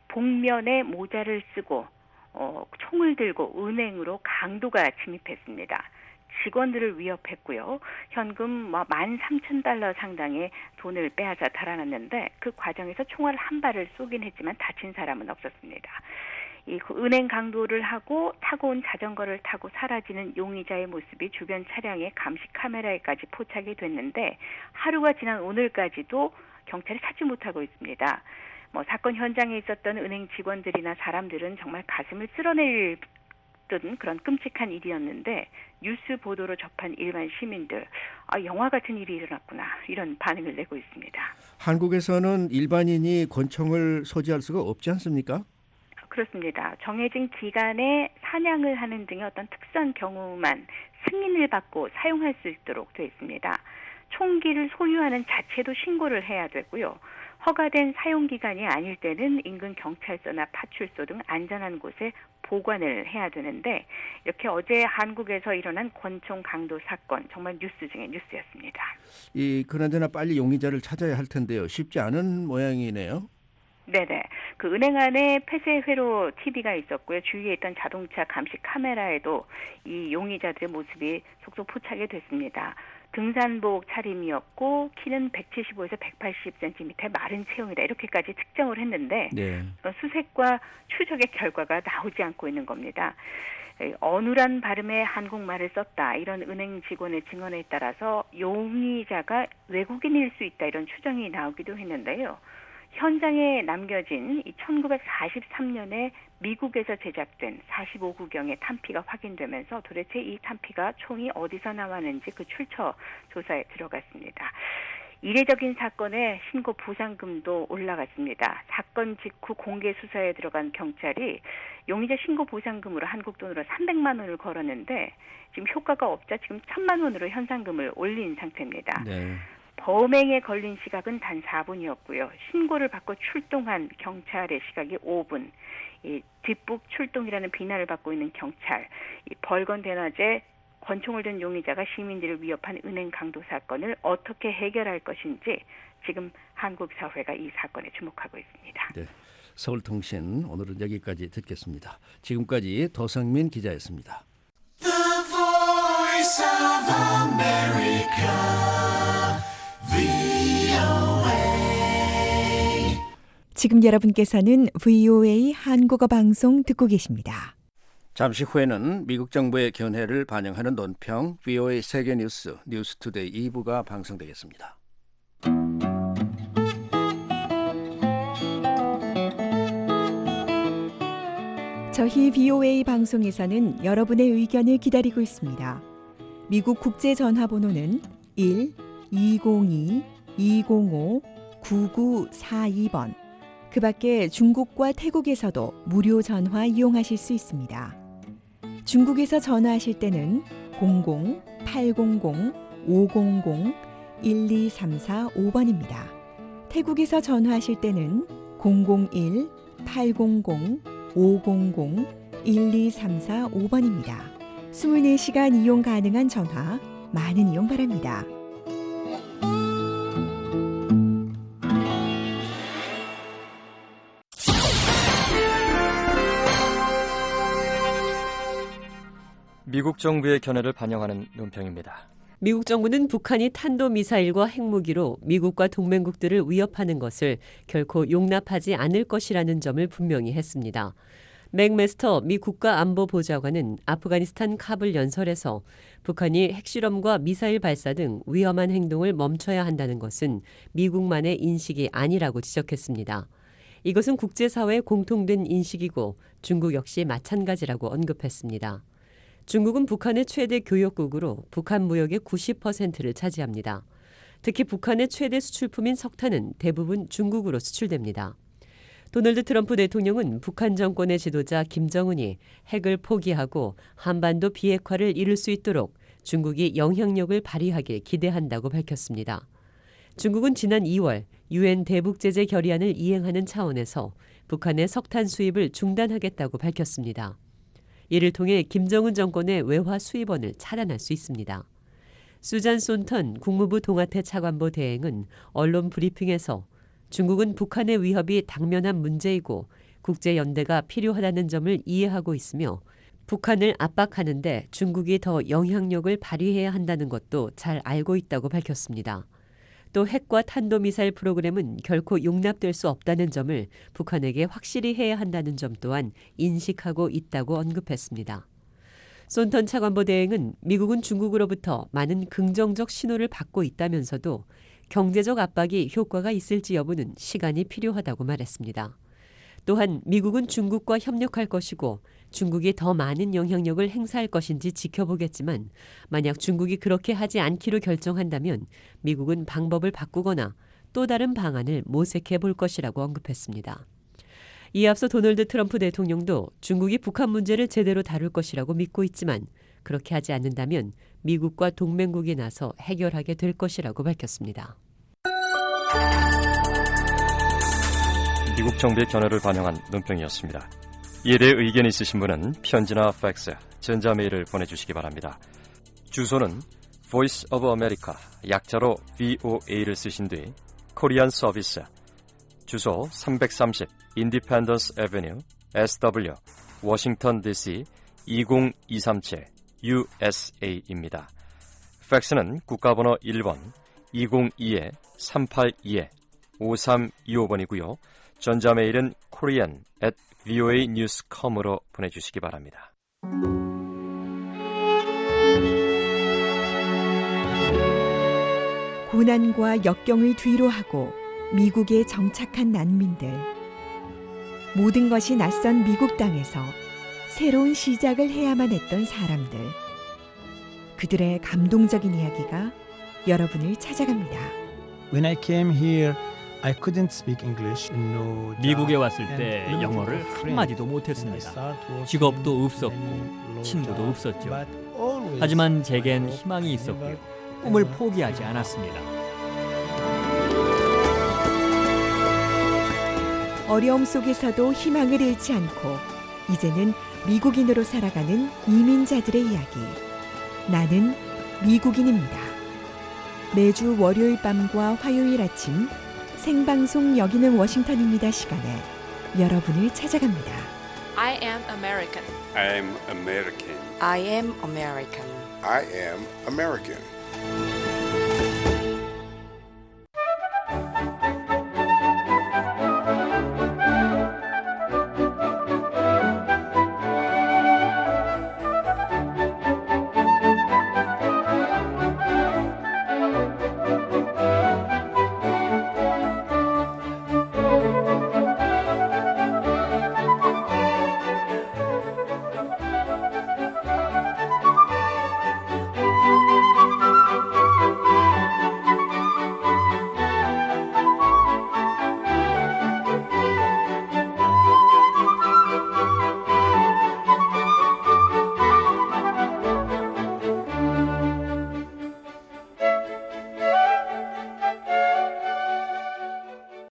복면에 모자를 쓰고 어, 총을 들고 은행으로 강도가 침입했습니다. 직원들을 위협했고요. 현금 뭐 만 삼천 달러 상당의 돈을 빼앗아 달아났는데 그 과정에서 총알 한 발을 쏘긴 했지만 다친 사람은 없었습니다. 이 은행 강도를 하고 타고 온 자전거를 타고 사라지는 용의자의 모습이 주변 차량의 감시 카메라에까지 포착이 됐는데 하루가 지난 오늘까지도 경찰이 찾지 못하고 있습니다. 뭐 사건 현장에 있었던 은행 직원들이나 사람들은 정말 가슴을 쓸어낼 듯한 그런 끔찍한 일이었는데 뉴스 보도로 접한 일반 시민들, 아, 영화 같은 일이 일어났구나 이런 반응을 내고 있습니다. 한국에서는 일반인이 권총을 소지할 수가 없지 않습니까? 그렇습니다. 정해진 기간에 사냥을 하는 등의 어떤 특수한 경우만 승인을 받고 사용할 수 있도록 되어 있습니다. 총기를 소유하는 자체도 신고를 해야 되고요. 허가된 사용기간이 아닐 때는 인근 경찰서나 파출소 등 안전한 곳에 보관을 해야 되는데 이렇게 어제 한국에서 일어난 권총 강도 사건 정말 뉴스 중에 뉴스였습니다. 이 그나저나 빨리 용의자를 찾아야 할 텐데요. 쉽지 않은 모양이네요. 네네. 그 은행 안에 폐쇄 회로 티비가 있었고요. 주위에 있던 자동차 감시 카메라에도 이 용의자들의 모습이 속속 포착이 됐습니다. 등산복 차림이었고 키는 백칠십오에서 백팔십 센티미터 마른 체형이다. 이렇게까지 특정을 했는데 네. 수색과 추적의 결과가 나오지 않고 있는 겁니다. 어눌한 발음의 한국말을 썼다. 이런 은행 직원의 증언에 따라서 용의자가 외국인일 수 있다. 이런 추정이 나오기도 했는데요. 현장에 남겨진 이 천구백사십삼 년에 미국에서 제작된 사십오 구경의 탄피가 확인되면서 도대체 이 탄피가 총이 어디서 나왔는지 그 출처 조사에 들어갔습니다. 이례적인 사건에 신고 보상금도 올라갔습니다. 사건 직후 공개 수사에 들어간 경찰이 용의자 신고 보상금으로 한국 돈으로 삼백만 원을 걸었는데 지금 효과가 없자 지금 천만 원으로 현상금을 올린 상태입니다. 네. 범행에 걸린 시각은 단 사 분이었고요. 신고를 받고 출동한 경찰의 시각이 오 분. 이 뒷북 출동이라는 비난을 받고 있는 경찰. 이 벌건 대낮에 권총을 든 용의자가 시민들을 위협한 은행 강도 사건을 어떻게 해결할 것인지 지금 한국 사회가 이 사건에 주목하고 있습니다. 네, 서울통신 오늘은 여기까지 듣겠습니다. 지금까지 도성민 기자였습니다. The Voice of America. 지금 여러분께서는 브이오에이 한국어 방송 듣고 계십니다. 잠시 후에는 미국 정부의 견해를 반영하는 논평 브이오에이 세계뉴스 뉴스투데이 이 부가 방송되겠습니다. 저희 브이오에이 방송에서는 여러분의 의견을 기다리고 있습니다. 미국 국제전화번호는 일 이공이 이공오 구구사이 번. 그 밖에 중국과 태국에서도 무료 전화 이용하실 수 있습니다. 중국에서 전화하실 때는 공공 팔공공 오공공 일이삼사오 번입니다. 태국에서 전화하실 때는 공공일 팔공공 오공공 일이삼사오 번입니다. 이십사 시간 이용 가능한 전화 많은 이용 바랍니다. 미국 정부의 견해를 반영하는 논평입니다. 미국 정부는 북한이 탄도미사일과 핵무기로 미국과 동맹국들을 위협하는 것을 결코 용납하지 않을 것이라는 점을 분명히 했습니다. 맥메스터 미 국가안보보좌관은 아프가니스탄 카불 연설에서 북한이 핵실험과 미사일 발사 등 위험한 행동을 멈춰야 한다는 것은 미국만의 인식이 아니라고 지적했습니다. 이것은 국제사회의 공통된 인식이고 중국 역시 마찬가지라고 언급했습니다. 중국은 북한의 최대 교역국으로 북한 무역의 구십 퍼센트를 차지합니다. 특히 북한의 최대 수출품인 석탄은 대부분 중국으로 수출됩니다. 도널드 트럼프 대통령은 북한 정권의 지도자 김정은이 핵을 포기하고 한반도 비핵화를 이룰 수 있도록 중국이 영향력을 발휘하길 기대한다고 밝혔습니다. 중국은 지난 이월 유엔 대북제재 결의안을 이행하는 차원에서 북한의 석탄 수입을 중단하겠다고 밝혔습니다. 이를 통해 김정은 정권의 외화 수입원을 차단할 수 있습니다. 수잔 손턴 국무부 동아태 차관보 대행은 언론 브리핑에서 중국은 북한의 위협이 당면한 문제이고 국제연대가 필요하다는 점을 이해하고 있으며 북한을 압박하는 데 중국이 더 영향력을 발휘해야 한다는 것도 잘 알고 있다고 밝혔습니다. 또 핵과 탄도미사일 프로그램은 결코 용납될 수 없다는 점을 북한에게 확실히 해야 한다는 점 또한 인식하고 있다고 언급했습니다. 손턴 차관보 대행은 미국은 중국으로부터 많은 긍정적 신호를 받고 있다면서도 경제적 압박이 효과가 있을지 여부는 시간이 필요하다고 말했습니다. 또한 미국은 중국과 협력할 것이고 중국이 더 많은 영향력을 행사할 것인지 지켜보겠지만 만약 중국이 그렇게 하지 않기로 결정한다면 미국은 방법을 바꾸거나 또 다른 방안을 모색해 볼 것이라고 언급했습니다. 이에 앞서 도널드 트럼프 대통령도 중국이 북한 문제를 제대로 다룰 것이라고 믿고 있지만 그렇게 하지 않는다면 미국과 동맹국이 나서 해결하게 될 것이라고 밝혔습니다. 미국 정부의 견해를 반영한 논평이었습니다. 이에 대해 의견이 있으신 분은 편지나 팩스, 전자메일을 보내주시기 바랍니다. 주소는 Voice of America, 약자로 브이오에이를 쓰신 뒤 코리안 서비스, 주소 삼백삼십 Independence Avenue, 에스더블유, 워싱턴 디씨 이공이삼칠 유에스에이입니다. 팩스는 국가번호 일 번 이공이 삼팔이 오삼이오 번이고요. 전자메일은 korean at 브이오에이 뉴스 닷컴으로 보내주시기 바랍니다. 고난과 역경을 뒤로하고 미국에 정착한 난민들. 모든 것이 낯선 미국 땅에서 새로운 시작을 해야만 했던 사람들. 그들의 감동적인 이야기가 여러분을 찾아갑니다. When I came here, I couldn't speak English. No job, 미국에 왔을 때 and 영어를 limited friends. 한마디도 And I 못했습니다. started working 직업도 없었고 many 친구도 jobs, 없었죠. but always 하지만 제겐 my hope 희망이 never, 있었고요. 꿈을 ever 포기하지 gave up. 않았습니다. 어려움 속에서도 희망을 잃지 않고 이제는 미국인으로 살아가는 이민자들의 이야기. 나는 미국인입니다. 매주 월요일 밤과 화요일 아침 생방송 여기는 워싱턴입니다 시간에 여러분을 찾아갑니다. I am American. I am American. I am American. I am American.